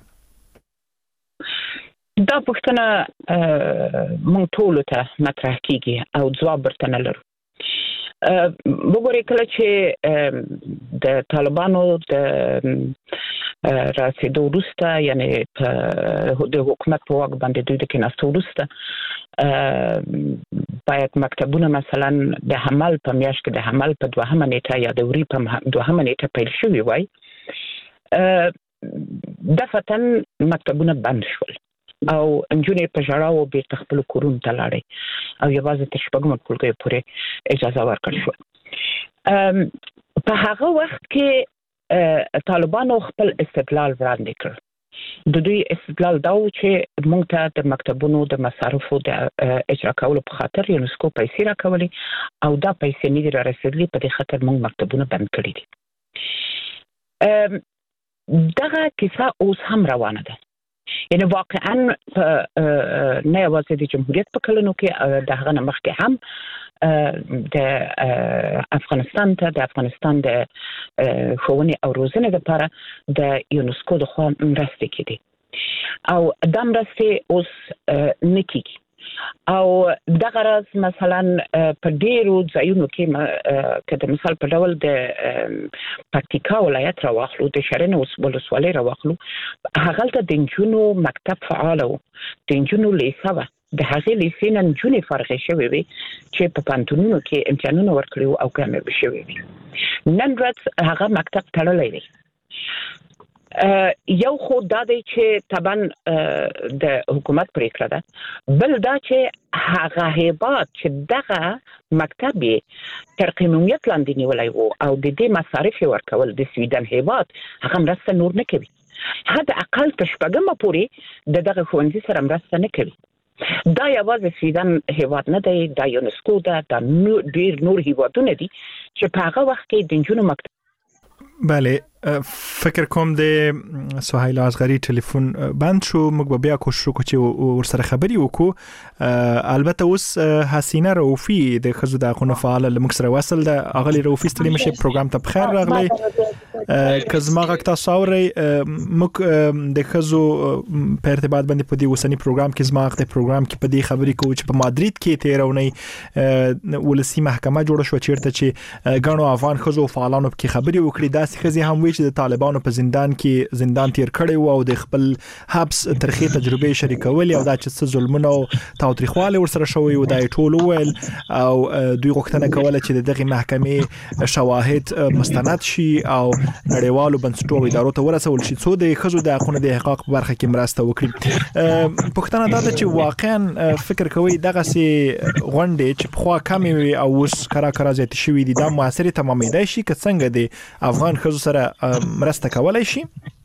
دا پوښتنه موږ ټولو ته مطرح کېږي او ځواب ورته نه لرو. وګورئ کله چې د طالبانو د راسېدو وروسته، یعنی د حکومت په واک باندې دوی د کېناستو وروسته باید مکتبونه مثلا د حمل په میاشت کې د حمل په دوهمه نیټه یا د وري په دوهمه نیټه پیل شوي وای، دفعتاً مکتبونه بند شول او نجونې په ژړاو بیرته خپلو کورونو ته لاړې او یوازې تر شپږمو ټولګیو پورې اجازه ورکړل شوه. په هغه وخت کې طالبانو خپل استدلال وړاندې کړ د دوی استدلال دا و چې موږ ته د مکتبونو د مصارفو د اجرا کولو په خاطر یونسکو پیسې راکولې او دا پیسې نه دي رارسېدلې، په دې خاطر موږ مکتبونه بند کړي دي. دغه کیسه اوس هم روانه ده، یعنی واقعا نه یوازې د جمهوریت په کلونو کې، د هغه نه مخکې هم د افغانستان ته د افغانستان د ښوونې او روزنې لپاره د یونسکو د خوا مرستې کېدي او دا مرستې اوس نه کېږي. او دغه راز مثلا په ډیرو ځایونو کې که د مثال په ډول د پکتیکا ولایت راواخلو، د شرن ولسوالۍ راواخلو، هغلته د نجونو مکتب فعال و، د نجونو لیسه وه، د هغې لیسې نه نجونې فارغې شوې وې چې په پوهنتونونو کې امتحانونه ورکړي وو او کامیابې شوې وې. نن ورځ هغه مکتب تړلی دی. یو خو دا دی چې طبعا د حکومت پریکړه ده، بل دا چې هغه هیواد چې دغه مکتب تر قانونیت لاندې نیولی وو او د دې مصارف ورکول د سویډن هیواد، هغه مرسته نور نه کوي. حد اقل تر شپږمه پورې د دغه ښوونځي سره مرسته نه کوي. دا یوازې سویډن هیواد نه دی، دا یونسکو ده، دا ډیر نور هیوادونه دي چې په هغه وخت کې د نجونو مکتب. بله، فکر کوم د سهیل اصغری ټلیفون بند شو. موږ بیا کوشش وکړو چې ورسره خبري وکړو. البته اوس حسینه رؤفی د خزو د اخونه فعال لمک سره وصل ده. اغلی رؤفی ستړي مشه پروګرام ته بخیر راغلی. کزما غکتا ساوري موږ د خزو په ارتباط باندې په دې وسنی پروګرام کې زما غته پروګرام کې په دې خبري کوو چې په مادرید کې تیرونی ولسی محکمه جوړه شو چیرته چې غنو افغان خزو فعالانو کې خبري وکړي. داسې خزي هم چې د طالبانو په زندان کې زندان تیر کړي وو او د خپل حبس ترخی تجربه شریکول او دا چې څه ظلمونه او تاوتریخواله ورسره شوی او د ټول ویل او دوی غوښتنه کوله چې دغه محکمې شواهد مستند شي او نړیوالو بنسټونو ادارو ته ورسول شي څو د خزو د حقوقو د حقوق په برخه کې مرسته وکړي. پښتنه دا چې واقعا فکر کوي دغه سي غونډې چې په خوا کمی وي او اوس کرا کرا زیات شوی دي دا موثر تمامېدای شي که څنګه د افغان خزو سره مرسته کولای شي؟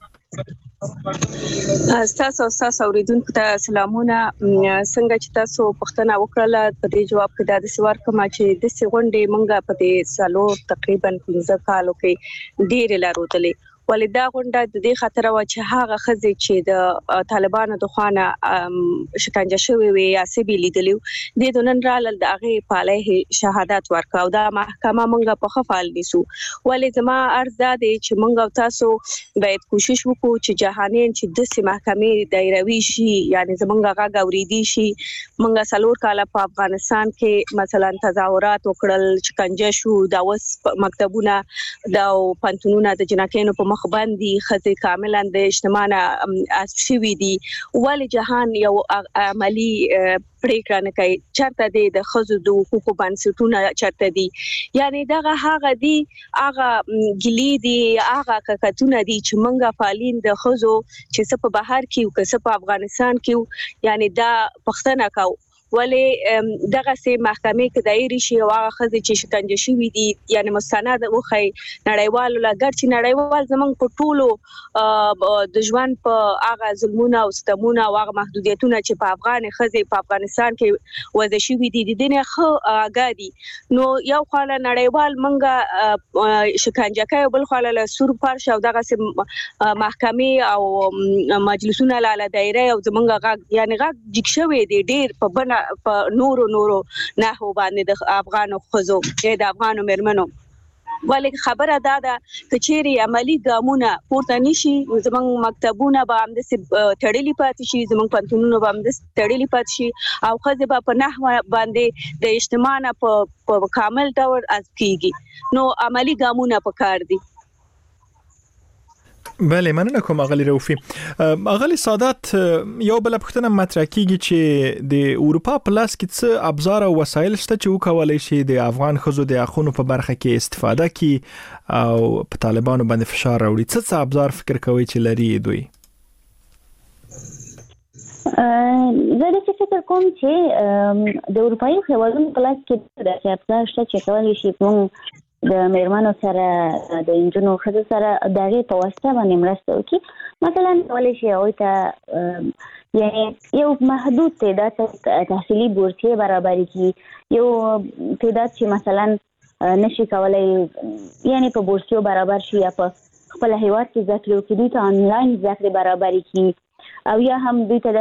تاسو تاسو اوریدونکو ته سلامونه. څنګه چې تاسو پښتنه وکړه په دې جواب کې د سوار کما چې د سغونډې منګه په دې سالو تقریبا پنځه کالو کې ډېر لارودلې ولې دا غونډه د دې خاطر و چې هغه خزي چې د طالبانو د خوانه شکنجه شوی وي یا سبي لیدلو د دونن رال د هغه پاله شهادت ورکاو دا محکمه مونږه په خفال نیسو. ولې زما ارز ده چې مونږ تاسو باید کوشش وکړو چې جهانین چې د سي محکمې دایروي شي، یعنی زمونږه غا غوریدي شي. مونږه سلور کاله په افغانستان کې مثلا تظاهرات وکړل، شکنجه شو، دا وس مکتبونه دا پنتونونه د جنکینو په مخ باندې خزي کاملا د اجتماعنا اسشوي دي. ول جهان یو عملی پریکړه نه کوي چرته د خزو د حقوقو بنسټونه چرته دي، یعنی دغه هغه دي هغه ګلی دي هغه ککتونه دي چې منګه فعالین د خزو چې څه په بهر کې او څه په افغانستان کې، یعنی دا پښتنه کو ولې دغه سي محکمې کې دایري شي او هغه خزي چې شکنجه شوی دي یعنی مستند وخی نړیوال لګر چې نړیوال زمونږ په ټولو د ژوند په هغه ظلمونه او ستمونه او هغه محدودیتونه چې په افغان خزي په افغانستان کې وځي شوی دي د دنیا خو اگادي نو یو خاله نړیوال منګه شکنجه کوي، بل خاله له سور پارش او دغه سي محکمې او مجلسونه لاله دایره او زمونږ غږ یعنی غږ جګ شوی دي ډیر په بنا په نورو نورو نه هو باندې د افغانو خزو د افغانو مرمنو ولې خبره دا ده کچيري عملی ګامونه پورته نشي زمونږ مکتبونه به هم د تړلې پاتې شي، زمونږ پنتونونو به هم د تړلې پاتې شي او خزه به په نحوه باندې د اجتماع نه په کامل ډول از کیږي. نو عملی ګامونه پکار دي. بله، مننه کوم اغلی رؤفی. اغلی سادات یو بل پښتنه مطرح کیږي چې د اروپا پلاس کې څه ابزار او وسایل شته چې وکولای شي د افغان خزو د اخونو په برخه کې استفاده کی او په طالبانو باندې فشار راوړي. څه څه ابزار فکر کوي چې لري دوی؟ زه د فکر کوم چې د اروپایي هیوادونو پلاس کې د ابزار شته چې کولای شي موږ د میرمنو سره د انجونو خزه سره دغه په واسطه باندې مرسته وکړي. مثلا ولې شي او ته یعنی یو محدود تعداد تحصیلي بورسیه برابر کی یو تعداد چې مثلا نشي کولای یعنی په بورسیو برابر شي یا په خپل هیواد کې زده کړو کې دوی ته آنلاین زده کړې برابر کی او یا هم دوی ته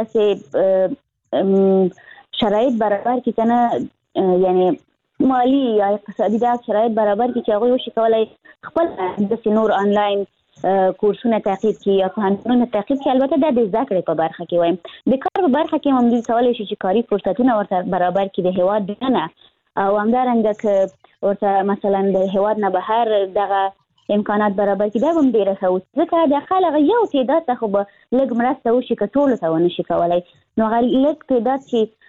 داسې شرایط برابر کی کنه یعنی مالی یا اقتصادي دا شرایط برابر کی چې هغه وشي کولای خپل د نور آنلاین کورسونه تعقیب کی یا پوهنتونونه تعقیب کی. البته د زده کړې په برخه کې وایم د کار په برخه کې هم دوی کولای شي چې کاري فرصتونه ورته برابر کی د هیواد نه او همدارنګه ک ورته مثلا د هیواد نه بهر دغه امکانات برابر کی دا هم ډیره ښه ځکه د خلک یو تعداد ته خو به لږ مرسته وشي که ټول ته ونه شي کولای نو هغه لږ تعداد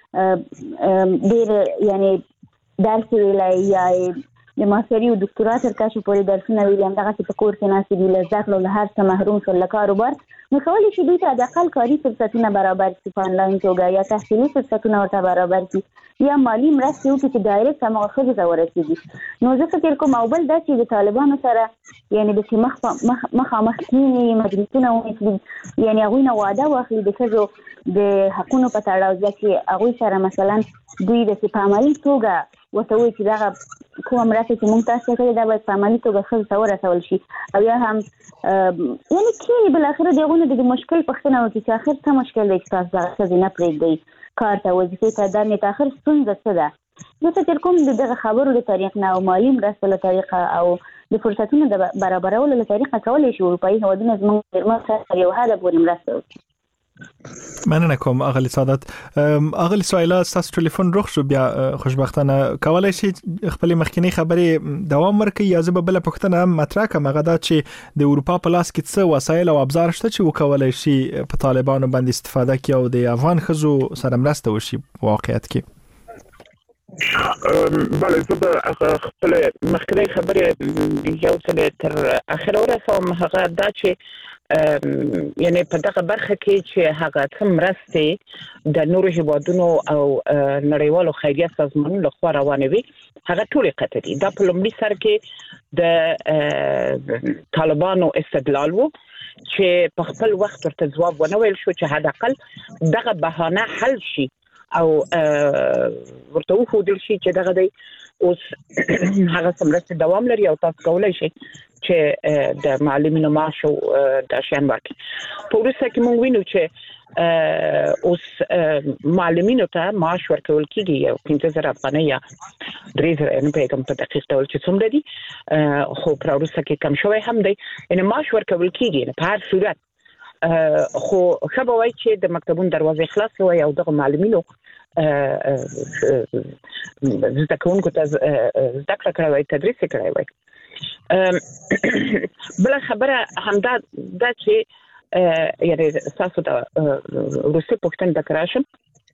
چې ډیر یعنی درس ویلای یا د ماستري او دکتورا تر کچې پورې درسونه ویلي همدغه چې په کور کې ناستې دي له زده کړو له هر څه محروم شول له کاروبار نو کولی شي دوی ته د اقل کاري فرصتونه برابر کړي په انلاین توګه یا تحصیلي فرصتونه ورته برابر کړي یا مالي مرستې وکړي چې ډایرکټ همغه ښځو ته ورسېږي. نو زه فکر کوم او بل دا چې د طالبانو سره یعنې داسې مخامخ کښېني مجلسونه ونیسي یعنې هغوی نه وعده واخلي د ښځو د حقونو په تړاو چې هغوی سره مثلا دوی داسې په عملي توګه ورته وایي چې دغه کومه مرسته چې موږ تاسو ته کړې دا باید په عملي توګه ښځو ته ورسول شي او یا هم یعنې کښېني بالاخره د هغوی نه د مشکل پوښتنه وکړي چې آخر څه مشکل دی چې تاسو دغه ښځې نه پرېږدئ کار ته وظیفې ته دا نې آخر ستونزه څه ده. زه فکر کوم د دغه خبرو له طریق نه او مالي مرستو له طریقه او د فرصتونو د برابرولو له طریقه کولی شي اروپایي هېوادونه زموږ میرمنو سره تر یو حده پورې مرسته وکړي. مننه کوم اغلی سعادت. اغلی سویلا تاسو ټلیفون روغ شو بیا خوشبختانه کولای شي خپل مخکینی خبرې دوام ورکړي یا زه به بل پښتنه هم مطرح کوم هغه دا چې د اروپا په لاس کې څه وسایل او ابزار شته چې وکولای شي په طالبانو باندې استفاده کوي او د افغان ښځو سره مرسته وشي په واقعیت کې. بله زه به خپل مخکینی خبرې یو څه تر اخره ورسوم هغه دا چې یعنی په دغه برخه کې چې هغه څه مرستې د نورو هیوادونو او نړیوالو خیریه سازمانونو لخوا روانې وي هغه ټولې قطعي دي. دا په لومړي سر کې د طالبانو استدلال وو چې په خپل وخت ورته ځواب ونه ویل شو چې حداقل دغه بهانه حل شي او ورته وښودل شي چې دغه دی اوس هغه مرستې دوام لري او تاسو کولی شئ چې د معلمینو معاش او د شان ورکړي. په وروسته کې موږ وینو چې اوس معلمینو ته معاش ورکول کېږي یو پنځه زره افغانۍ یا درې زره نه پوهېږم په دقیق ډول چې څومره دي خو په وروسته کې کم شوی هم دی یعنې معاش ورکول کېږي په هر صورت خو ښه به وایي چې د مکتبونو دروازې خلاصې وای او دغه معلمینو زده کوونکو ته زده کړه کړی وای تدریس یې کړی وای. بله خبره همدا دا چې یعنې ستاسو د وروستۍ پوښتنې ته راشم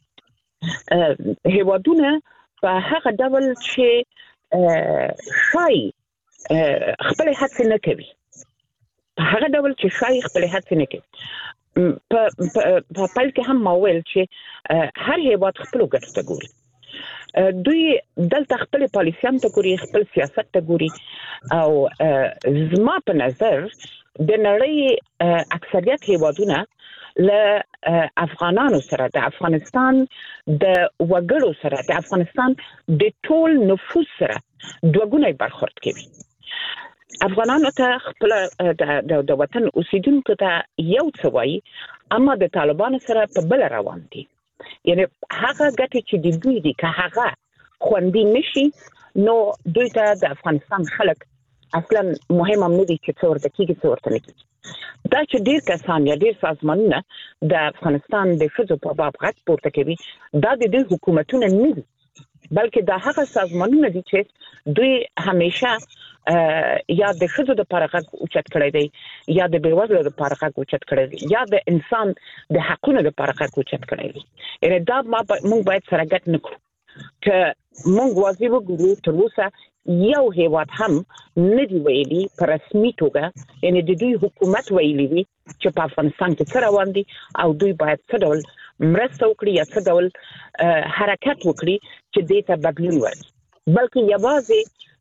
هیوادونه په هغه ډول چې ښایي خپلې هڅې نه کوي په هغه ډول چې ښایي خپلې هڅې نه کوي په پیل کې هم ما ویل چې هر هیواد خپلو ګټو ته ګوري دوی دلته خپل پالیسیان ته ګوري خپل سیاست ته ګوري او زما په نظر د نړۍ اکثریت هیوادونه له افغانانو سره د افغانستان د وګړو سره د افغانستان د ټول نفوس سره دوګونی برخورد کوي. افغانانو ته خپل د وطن اوسیدونکو ته یو څه وایي اما د طالبانو سره په بل روان دي یعنی هغه ګټې چې د دوی دي که هغه خوندي نشي نو دوی ته د افغانستان خلک اصلا مهم هم نه دي چې څه ورته کېږي څه ورته نه کېږي. دا چې ډېر کسان یا ډېر سازمانونه د افغانستان د ښځو په باب غږ پورته کوي دا د دوی حکومتونه نه دي بلکې دا هغه سازمانونه دي چې دوی همیشه یا د ښځو دپاره غږ اوچت کړی دی یا د بېوزلو دپاره غږ اوچت کړی دی یا د انسان د حقونو دپاره غږ اوچت کړی دی. یعنې دا موږ باید سره ګډ نه کړو که موږ واضح وګورو تر اوسه یو هیواد هم نه دی ویلي په رسمي توګه یعنې د دوی حکومت ویلي وي چې په افغانستان کې څه روان دي او دوی باید څه ډول مرسته وکړي یا څه ډول حرکت وکړي چې دې ته بدلون ورکړي بلکې یوازې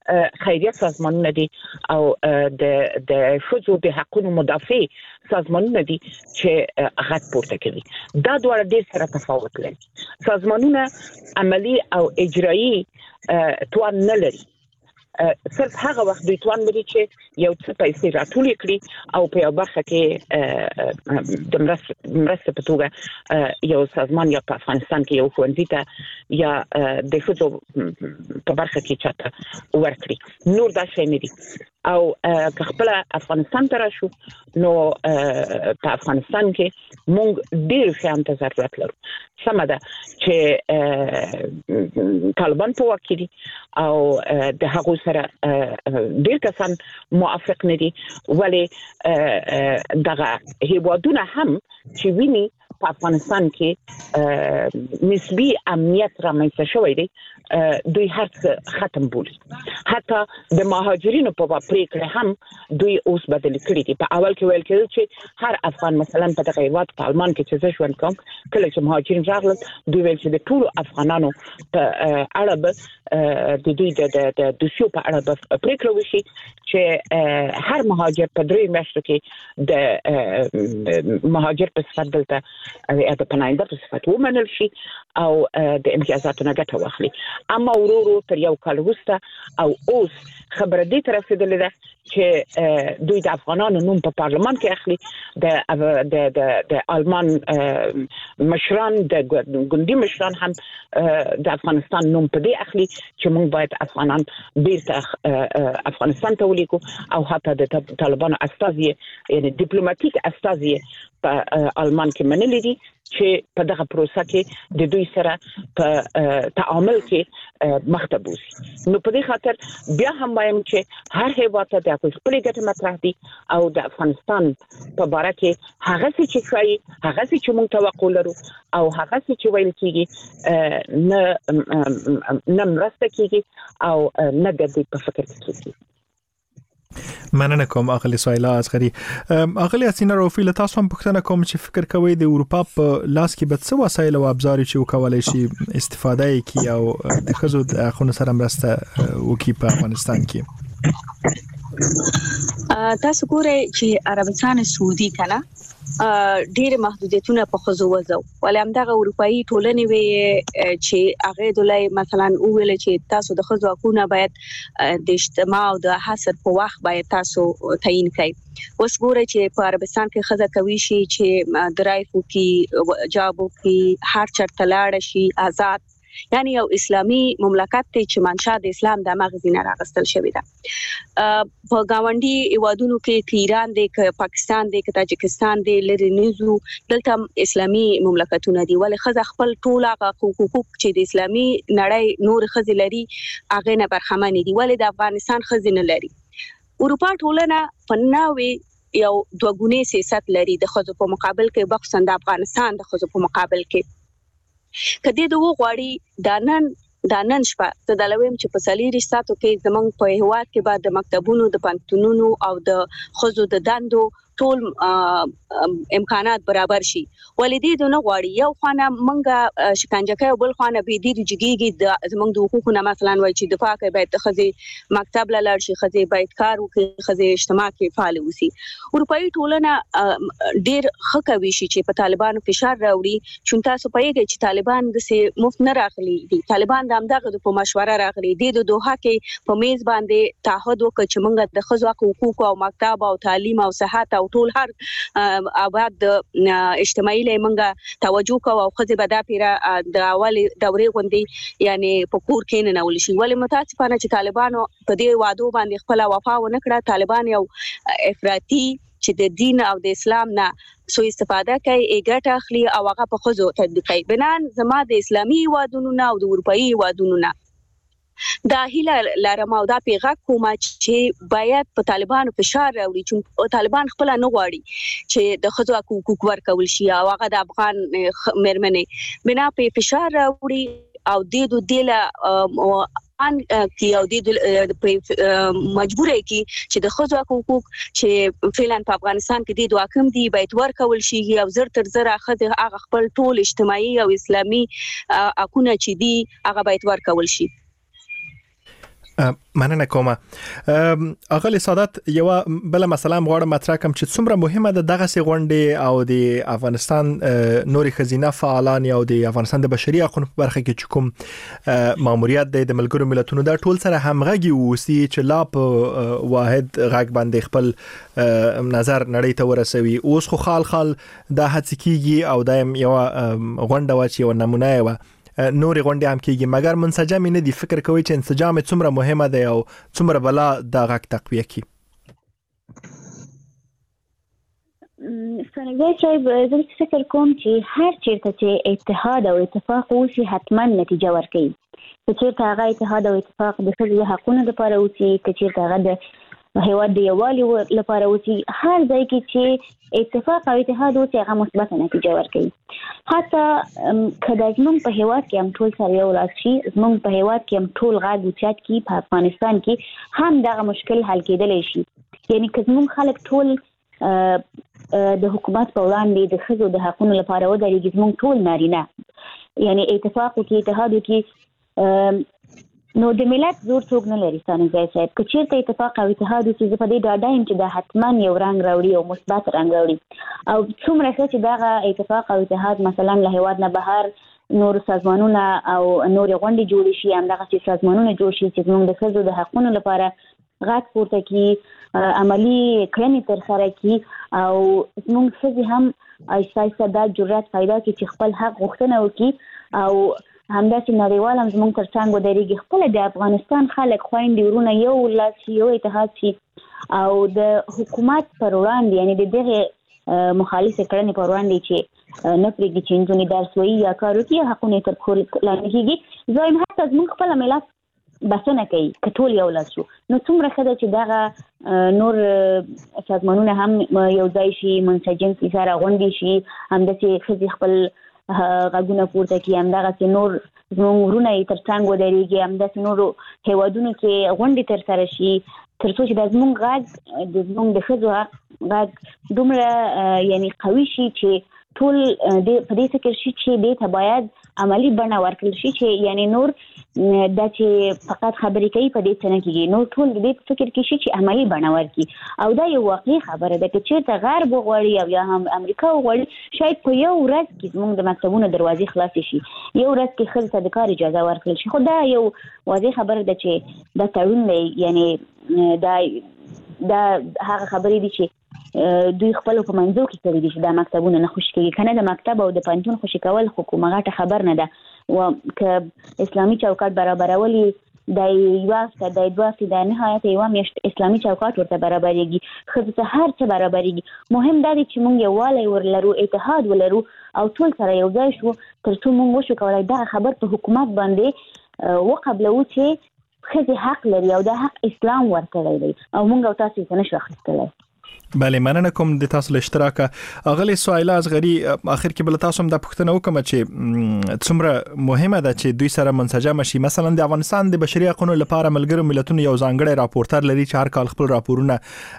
خیریه سازمانونه دي او د د شذو د حقوقو مدافع سازمانونه دي چې غږ پورته کوي. دا ډول ډېر سره تفاوت لري. سازمانونه عملی او اجرایی توان نه لري. صرف هغه وخت دوی توان لري چې یو څه پیسې راټولې کړي او په یو برخه کې د مرستې په توګه یو سازمان یا په افغانستان کې یو ښوونځي ته یا د ښځو په برخه کې چاته ورکړي. نور دا شی نه دي. او که خپل افغانستان ته راشو نو په افغانستان کې موږ ډېر شیان ته ضرورت لرو. سمه ده چې طالبان په واک کې دي او د هغو سره ډېر کسان موافق نه دي، ولی دغه هیوادونه هم چې ویني په افغانستان کې نسبی امنیت رامنځته شوی دی، دوی هر څه ختم بولي. حتی د مهاجرینو په پریکړه هم دوی اوس بدل کړی دي. په اول کې ویل کېدل چې هر افغان مثلا په دغه هیواد په آلمان کې چې ژوند کوم، کله چې مهاجرین راغلل دوی ویل چې د ټولو افغانانو په اړه به د دوی د دوسیو په اړه به پریکړه وشي چې هر مهاجر په درې میاشتو کې د مهاجر په صفت دلته د پناهنده په صفت ومنل شي او د امتیازاتو نه ګټه واخلي. اما ورورو تر یو کال وروسته او اوس خبره دې ته رسېدلې ده چې دوی د افغانانو نوم په پارلمان کې اخلي. د د د د آلمان مشران د ګوندي مشران هم د افغانستان نوم په دې اخلي چې موږ باید افغانان بیرته افغانستان ته ولیکو او حتی د طالبانو استازي یعنی ډیپلوماټیک استازي په آلمان کې منلي دي چې په دغه پروسه کې د دوی سره په تعامل کې مخته بوزي. نو په دې خاطر بیا هم وایم چې هر هیواد ته د خپل ګټې مطرح دي او د افغانستان په باره کې هغه څه چې ښایي، هغه څه چې موږ توقع لرو او هغه څه چې ویل کېږي نه نه مرسته کېږي او نه د دې په فکر کې کېږي. مننه کوم اغلی سویلا اصغری. اغلی اسینه روفی له تاسو هم پوښتنه کوم چې فکر کوئ د اروپا په لاس کې به څه وسایل او ابزار چې وکولای شي استفاده کوي او د خزو د خونو سره مرسته وکړي په افغانستان کې؟ تاسو ګورئ چې عربستان سعودي کنه ډېر محدودیتونه په خزو وځو، ولې هم دغه اروپאי ټولنې وی چې هغه دلای مثلا ویل چې تاسو د خزو حقوقونه باید د اجتماع او د حصر په وخت باید تاسو تعیین کړئ. اوس ګورئ چې په عربستان کې خزه کوي شي چې درایفو کې جابو کې هر چرته لاړ شي آزاد، یعنی یو اسلامی مملکت ته چې منشأ د اسلام د مغزینه راغستل شوی ده. په گاونډي ایوادونو کې ک ایران دی، ک پاکستان دی، ک تاجکستان دی، لری نیزو دلته اسلامی مملکتونه دي، ولې خزه خپل ټول هغه حقوق چې د اسلامی نړۍ نور خزه لري هغه نه برخمن دي، ولې د افغانستان خزه نه لري. اروپا ټولنه فناوي یو دوګونی سیاست لري د خزو په مقابل کې، بخصوصا د افغانستان د خزو په مقابل کې. کدی دوه غواړي دانن دانن شپه ته د لویم چې په سلیری ساتو کې زمنګ په هواد کې بعد د مکتبونو د پانتونونو او د خزو د دندو ټول امکانات برابر شي. ولې دې نه غواړي یو خانه منګه شکنجه کوي، بل خانه به دې جګیږي د زمنګ د حقوقو مثلا وایي چې دفاع کوي باید د خزي مکتب لاله شي، خزي باید کار وکړي، خزي اجتماع کې فعال وسی. اروپאי ټولنه ډېر خکوي شي چې په طالبانو فشار راوړي، چې تاسو پېږئ چې طالبان د سي مفت نه راغلي دي، طالبان د همدغه په مشوره راغلي دي. د دوحه کې په میز باندې تعهد وکړ چې موږ د خزو حقوق او مکتب او تعلیم او صحت او ټول هر آباد د اجتماعي لمنګه توجه کوو او خزه بدا پیرا د اول دورې غوندي یعنی په کور کې نه نول شي. ولې متاسفانه چې طالبانو په دې وادو باندې خپل وفا ونه کړه. طالبان یو افراطي چې د دین او د اسلام نه سو استفاده کوي، ایګټ اخلي او هغه په خزو تطبیقي. بنان زما د اسلامي وادونو نه او د اروپאי وادونو نه دا هیله لرم او دا پیغام کوم چې باید په طالبانو فشار راوړي، چې طالبان خپل نه غواړي چې د خزو حقوق ورکول شي او هغه د افغان مرمنې بنا په فشار راوړي او د دې دله ان کی او د مجبورې کی چې د خزو حقوق چې فعلا په افغانستان کې د واکم دي باید ورکول شي او زر تر زر اخذ هغه خپل ټول اجتماعي او اسلامي حقوقونه چې دي هغه باید ورکول شي. مننه کوم. اغلی سادات یو بل مثلا غواړم مطرح کوم چې څومره مهمه ده دغه سي غونډه او د افغانستان نوري خزینه فعالان او د افغانستان د بشري حقوقو په برخه کې کوم ماموریت د ملګرو ملتونو د ټول سره همغږي وسی چې لا په واحد غږ باندې خپل نظر نړۍ ته ورسوي. اوس خو خال خال د هڅه کیږي او دایم یو غونډه واچي او نمونه و نوري غونډې هم کیږي، مګر منسجم نه دي. فکر کوي چې انسجام څومره مهمه ده او څومره بلا د غږ تقویه کی؟ سنګای صاحب زه فکر کوم چې هر چیرته چې اتحاد او اتفاق وشي حتما نتیجه ورکوي. چې چیرته هغه اتحاد او اتفاق د ښځو حقونو لپاره وشي، چې چیرته هغه د هیواد د یووالي لپاره وشي، هر ځای کې چې اتفاق او اتحاد وشي هغه مثبت نتیجه ورکوي. حتی کله زموږ په هیواد کې هم ټول سره یو لاس شي، زموږ په هیواد کې هم ټول غږ اوچت کړي، په افغانستان کې هم دغه مشکل حل کېدلی شي. یعنی که زموږ خلک ټول د حکومت په وړاندې د ښځو د حقونو لپاره ودرېږي، زموږ ټول نارینه یعنی اتفاق وکړي، اتحاد وکړي، نو د ملت زور څوک نه لري. ثاني صاحب که چیرته اتفاق او اتحاد وشي، زه په دې ډاډه یم چې دا حتما یو رنګ راوړي او مثبت رنګ راوړي. او څومره ښه چې دغه اتفاق او اتحاد مثلا له هیواد نه بهر نور سازمانونه او نور غونډې جوړ شي، همدغه سازمانونه جوړ شي چې زموږ د ښځو د حقونو لپاره غږ پورته کړي، عملی کړنې ترسره کړي او زموږ ښځې هم آهسته آهسته دا جرأت پیدا کړي چې خپل حق غوښتنه وکړي او همداسې نړیوال هم زموږ تر څنګ ودرېږي. خپله د افغانستان خلک خویندې ورونه یو لاس شي، یو اتحاد شي او د حکومت پر وړاندې یعنی د دغې مخالفې کړنې پر وړاندې چې نه پرېږدي چې نجونې درس ووایي یا کار وکړي، حقونه یې تر پښو لاندې کېږي. زه وایم حتی زموږ خپله ملت بسنه کوي که ټول یو لاس شو، نو څومره ښه ده چې دغه نور سازمانونه هم یو ځای شي، منسجم شي، سره غونډې شي، همداسې ښځې خپل غږونه پورته کړي، همدغسې نور زموږ ورونه یې تر څنګ ودرېږي، همداسې نورو هیوادونو کې غونډې ترسره شي، تر څو چې دا زموږ غږ د زموږ د ښځو غږ دومره یعنی قوي شي چې ټول په دې فکر شي چې دې ته باید عملی بڼه ورکړل شي، چې یعنی نور دا چې فقط خبرې کوي په دې څه نه کېږي، نور ټول د دې په فکر کې شي چې عملی بڼه ورکړي. او دا یو واقعي خبره ده که چېرته غرب وغواړي او یا هم امریکا وغواړي، شاید په یو ورځ کې زموږ د مکتبونو دروازې خلاصې شي، یو ورځ کې ښځو ته د کار اجازه ورکړل شي. خو دا یو واضح خبره ده چې دا تړون دی، یعنی دا دا هغه خبرې دي چې دوی خپل په منځو کې کړی دي چې دا مکتبونه نه خوشي کېږي. کنه د مکتب او د پوهنتون خوشي کول خو کومه غټه خبر نه ده، او که اسلامي چوکاټ برابرول د یو وخت د دوه وخت د نهایت یو میاشت اسلامي چوکاټ ورته برابرېږي، ښځو ته هر څه برابرېږي. مهم دا دی چې موږ یووالی ورلرو، اتحاد ولرو او ټول سره یو ځای شو، تر څو موږ وشو کولی دغه خبر په حکومت باندې وقبلوو چې ښځې حق لري او دا حق اسلام ورکړی دی او موږ او تاسو یې نشو اخیستلی. بله مننه کوم د تاسو له اشتراک. اغلی سوایلا اصغری اخر کې بل تاسو هم د پښتنه وکم چې څومره مهمه ده چې دوی سره منسجم شي. مثلا د افغانستان د بشري حقوقو لپاره ملګرو ملتونو یو ځانګړی راپورټر لري چې هر کال خپل راپورونه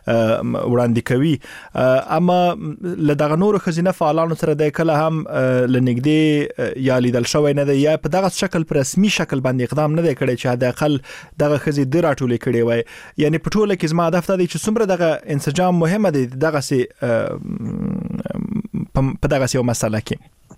وړاندې کوي، اما له دغه نورو خزینه فعالانو سره د کله هم لنګدې یا لیدل شوی نه دی یا په دغه شکل پر رسمي شکل باندې اقدام نه دی کړی چې د اقل دغه خزې د راټولې کړي وای. یعنی په ټوله کې زما هدف دی چې څومره دغه انسجام مهم دی دغه سي په دغه سي مسله کې.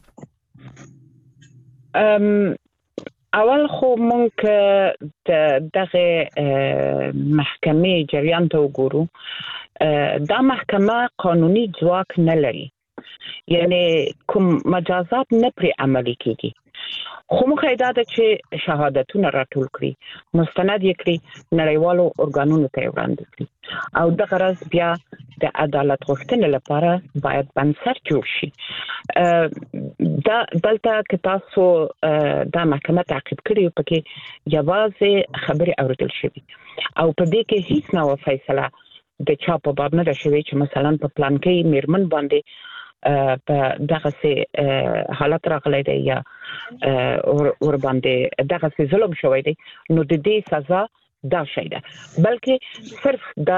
اول خو مونږ دغه محکمې جریان ته وګورو، دا محکمه قانوني ځواک نه لري، یعنی کوم مجازات نه پرې عملي کیږي. خو موږ دا ده چې شهادتونه راټول کړي، مستند یې کړي، نړیوالو ارګانونو ته وړاندې کړي او د غرض بیا د عدالت غوښتنې لپاره باید بنسټ جوړ شي. دا دلته که تاسو دا محکمه تعقیب کړي پکې یوازې خبرې اوریدل شوي او په دې کې هیڅ نه و فیصله د چا په باب نه ده شوې چې مثلا په پلان کې میرمن باندې په دغه سي حالت راغلی دی یا ور باندې دغه سي ظلم شوی دی، نو د دې سزا دا شي ده، بلکې صرف دا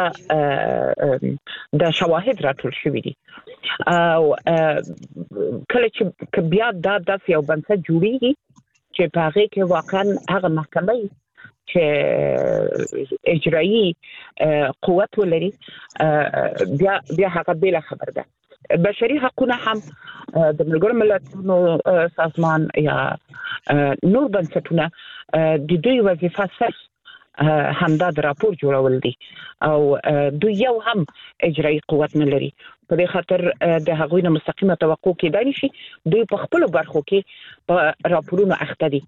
د شواهد راټول شوی دي او کله چې بیا دا د یو بنسټ جوړیږي چې په هغه کې واقعا هغه محکمه چې اجرایی قوت ولري بیا بیا هغه بل خبر ده. بشري حقوقونه هم د ملګرو ملتونو سازمان یا نور بنسټونه د دوی وظیفه صرف همدا د راپور جوړول دي او دوی یو هم اجرایی قوت نه لري. په دې خاطر د هغوی نه مستقیمه توقع کېدای شي دوی په خپل برخو کې په راپورونو اخته دي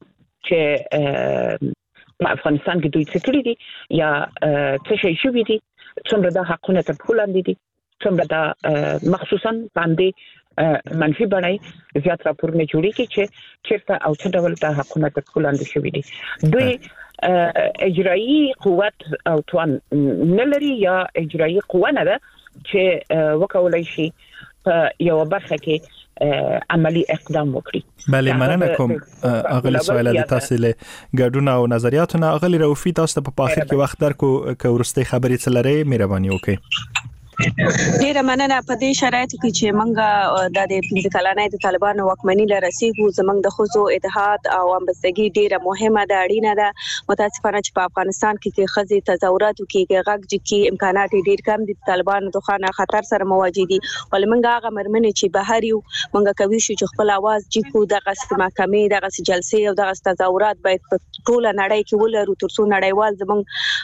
چې په افغانستان کې دوی څه کړی دي یا څه شي شوی دي، څومره د حقوقو تر پښو لاندې دي، څومره د مخصوصا باندې منفي بڼای زیات راپورونه جوړیږي چې چیرته او څه ډول د حقوقو تر پښو لاندې شوی دي. دوی اجرایی قوت او توان نه لري یا اجرایی قوه نه ده چې وکولای شي په یو برخه کې عملی اقدام وکړي. بله، مننه کوم اغلی سوال د تاسو له ګډون او نظریاتونه. اغلی روفي تاسو په اخر کې وخت درکو که ورستي خبرې څه لري مهرباني وکړئ. ډیره مننه. په دې شرایطو کې چې موږ د پنځه کلنۍ د طالبانو واکمنۍ لرسیږو، زموږ د خزو اتحاد او همبستګي ډیره مهمه ده، اړینه ده. متاسفانه چې په افغانستان کې خزي تظاهرات کوي، غږ کې امکانات ډیر کم دي، طالبانو د خانه خطر سره مواجه دي. ولې موږ هغه مرمنې چې بهر یو موږ کوي شو چې خپل आवाज جکو د قصد محکمې د قصد جلسې او د قصد تظاهرات باید په ټول نړۍ کې ولرو ترڅو نړیوال زموږ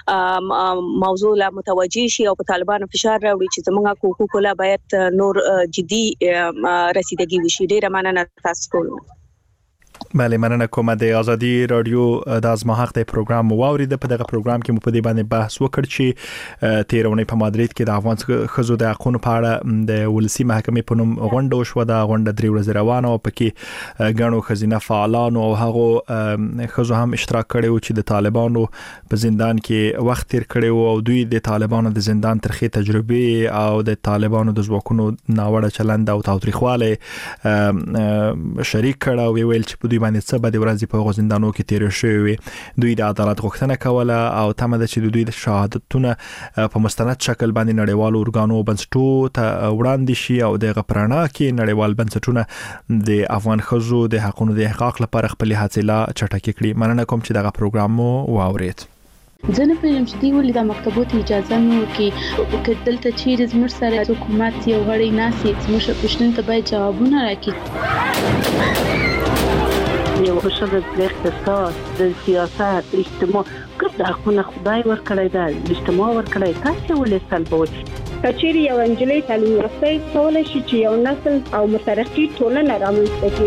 موضوع لا متوجي شي او په طالبانو فشار راوړي چې زموږ حقوق لا باید نور جدي رسیدګي وشي. ډیره مننه تاسو ټول. بله، مننه کوم. د ازادي رادیو د ازما حق د پروګرام واورید. په دغه پروګرام کې مو په دې باندې بحث وکړ چې تیرونی په مادرید کې د افغان خزو د حقوقو په اړه د ولسی محکمې په نوم غونډه وشوه. د غونډه درې ورځې روانه او پکې غنو خزینه فعالان او هغه خزو هم اشتراک کړي او چې د طالبانو په زندان کې وخت تیر کړي او دوی د طالبانو د زندان ترخی تجربه او د طالبانو د ځواکونو ناوړه چلند او تاوتریخواله شریک کړه او ویل چې دوی باندې څه بده ورځي په غوښندانو کې تیر شوی. دوی د عدالت غوښتنه کوله او تمه ده چې دوی د شهادتونه په مستند شکل باندې نړیوالو اورګانو بنسټو ته وړاندې شي او د غپرانا کې نړیوال بنسټونه د افغان خزو د حقوقو د احقاق لپاره خپل هڅې لا چټکې کړي. مننه کوم چې دغه پروګرام مو واورید. ځنه په یم چې دی ولې د مکتبونو اجازه نو کې دلته چیرې زموږ سره حکومت یو غړي ناسي زموږ پښتون ته باید جوابونه راکړي. یو بشر د اقتصاد، د سیاست، اجتماع ګرد حقونه خدای ورکړی دا اجتماع ورکړی، تاسو ولې سلبوي؟ کچېری یو انجلۍ تعلیم یافته کولای شي چې یو نسل او مترقي ټولنه رامنځته کړي.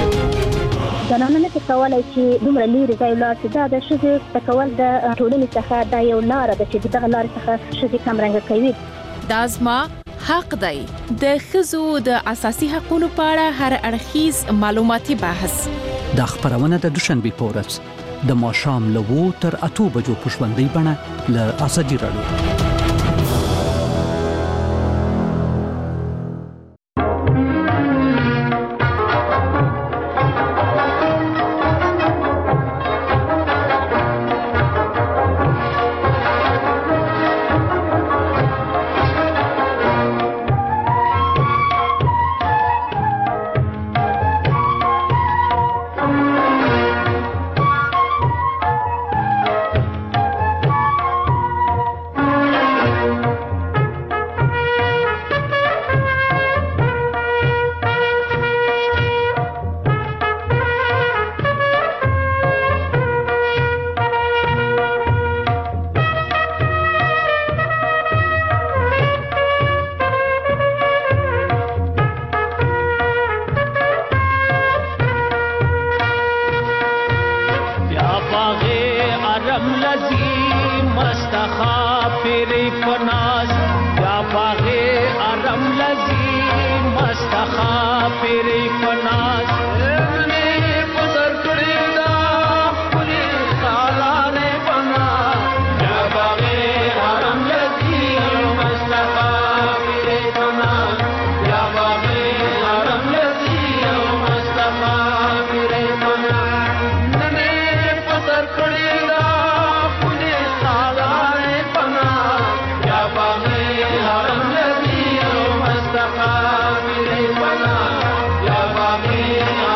زنانه نه کولای شي دومره لري ځای لاړ چې دا د شذ تکول د ټولنې څخه دا یو لار ده چې دغه لار څخه شذ کم رنګ کوي. دازما حق دی د خزو د اساسي حقوقو په اړه هر اړخیز معلوماتي بحث. د خبرونه د دوشنبه پورس د ماښام له وو تر اته بجو په ژوندۍ بڼه له ازادي رادیو. Yeah.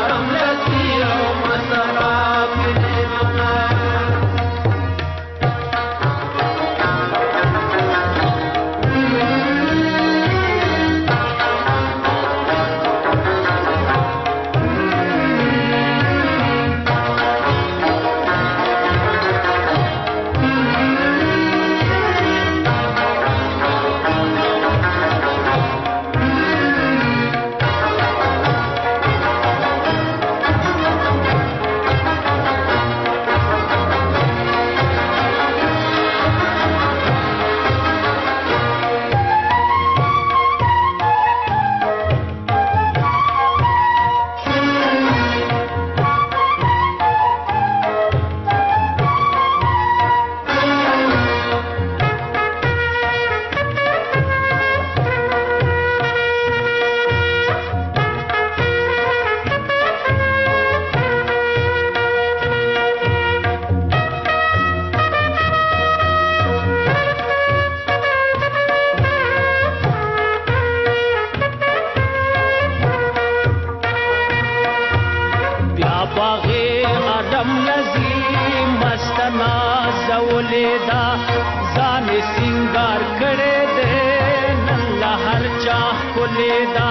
سنگار کړه دې نن لا هر چا کولې دا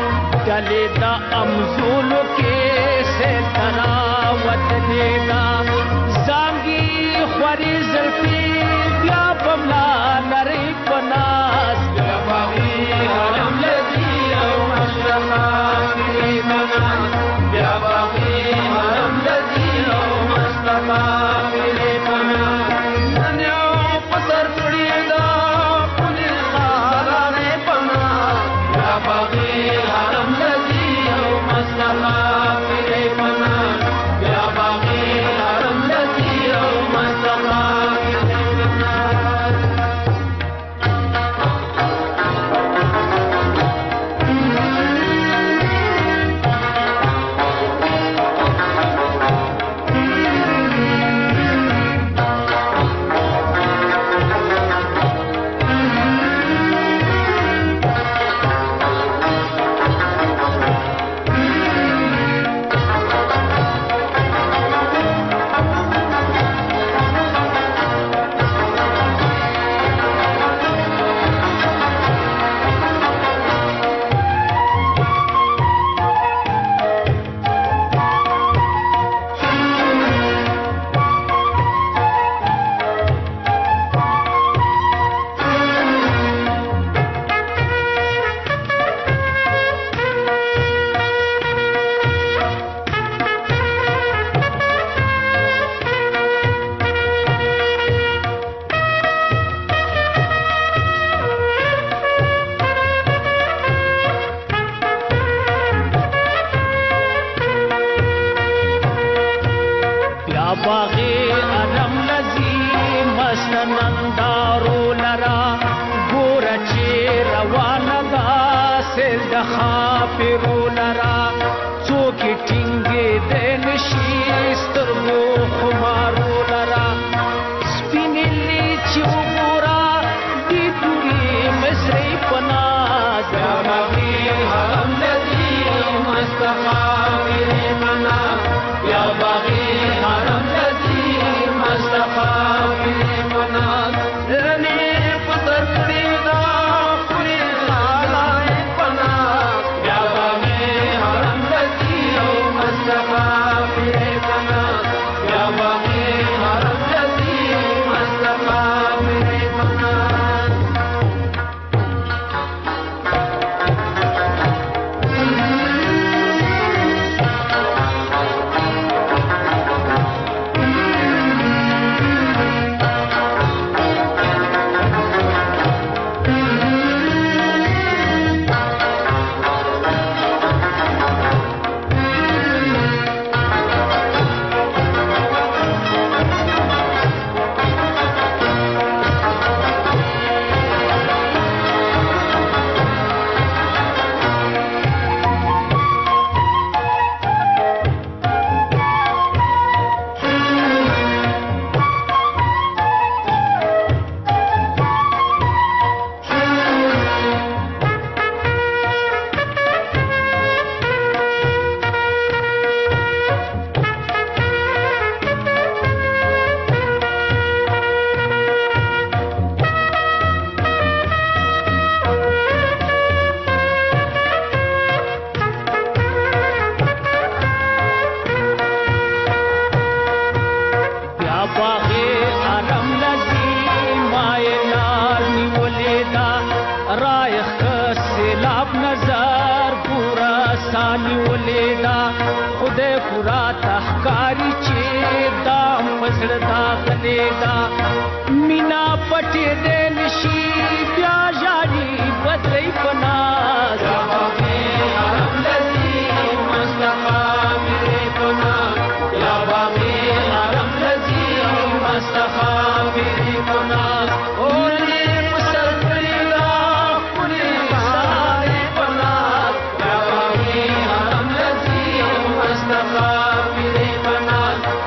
ډلې دا امزولو کې سه تراوت دې دا زانګي خوري زلفي بیا بملا نری پناس بیا باغی حرم لذي او مشرقا منا بیا باغی حرم لذي او مشرقا منا ننیا پتر کړی دا پولیس خارانه پنا بیا باغی حرم لذي او مشرقا منا بیا باغی حرم لذي او مشرقا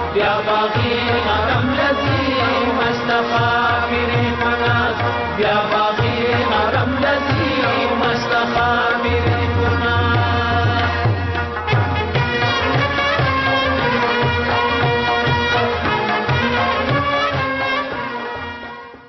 Yeah.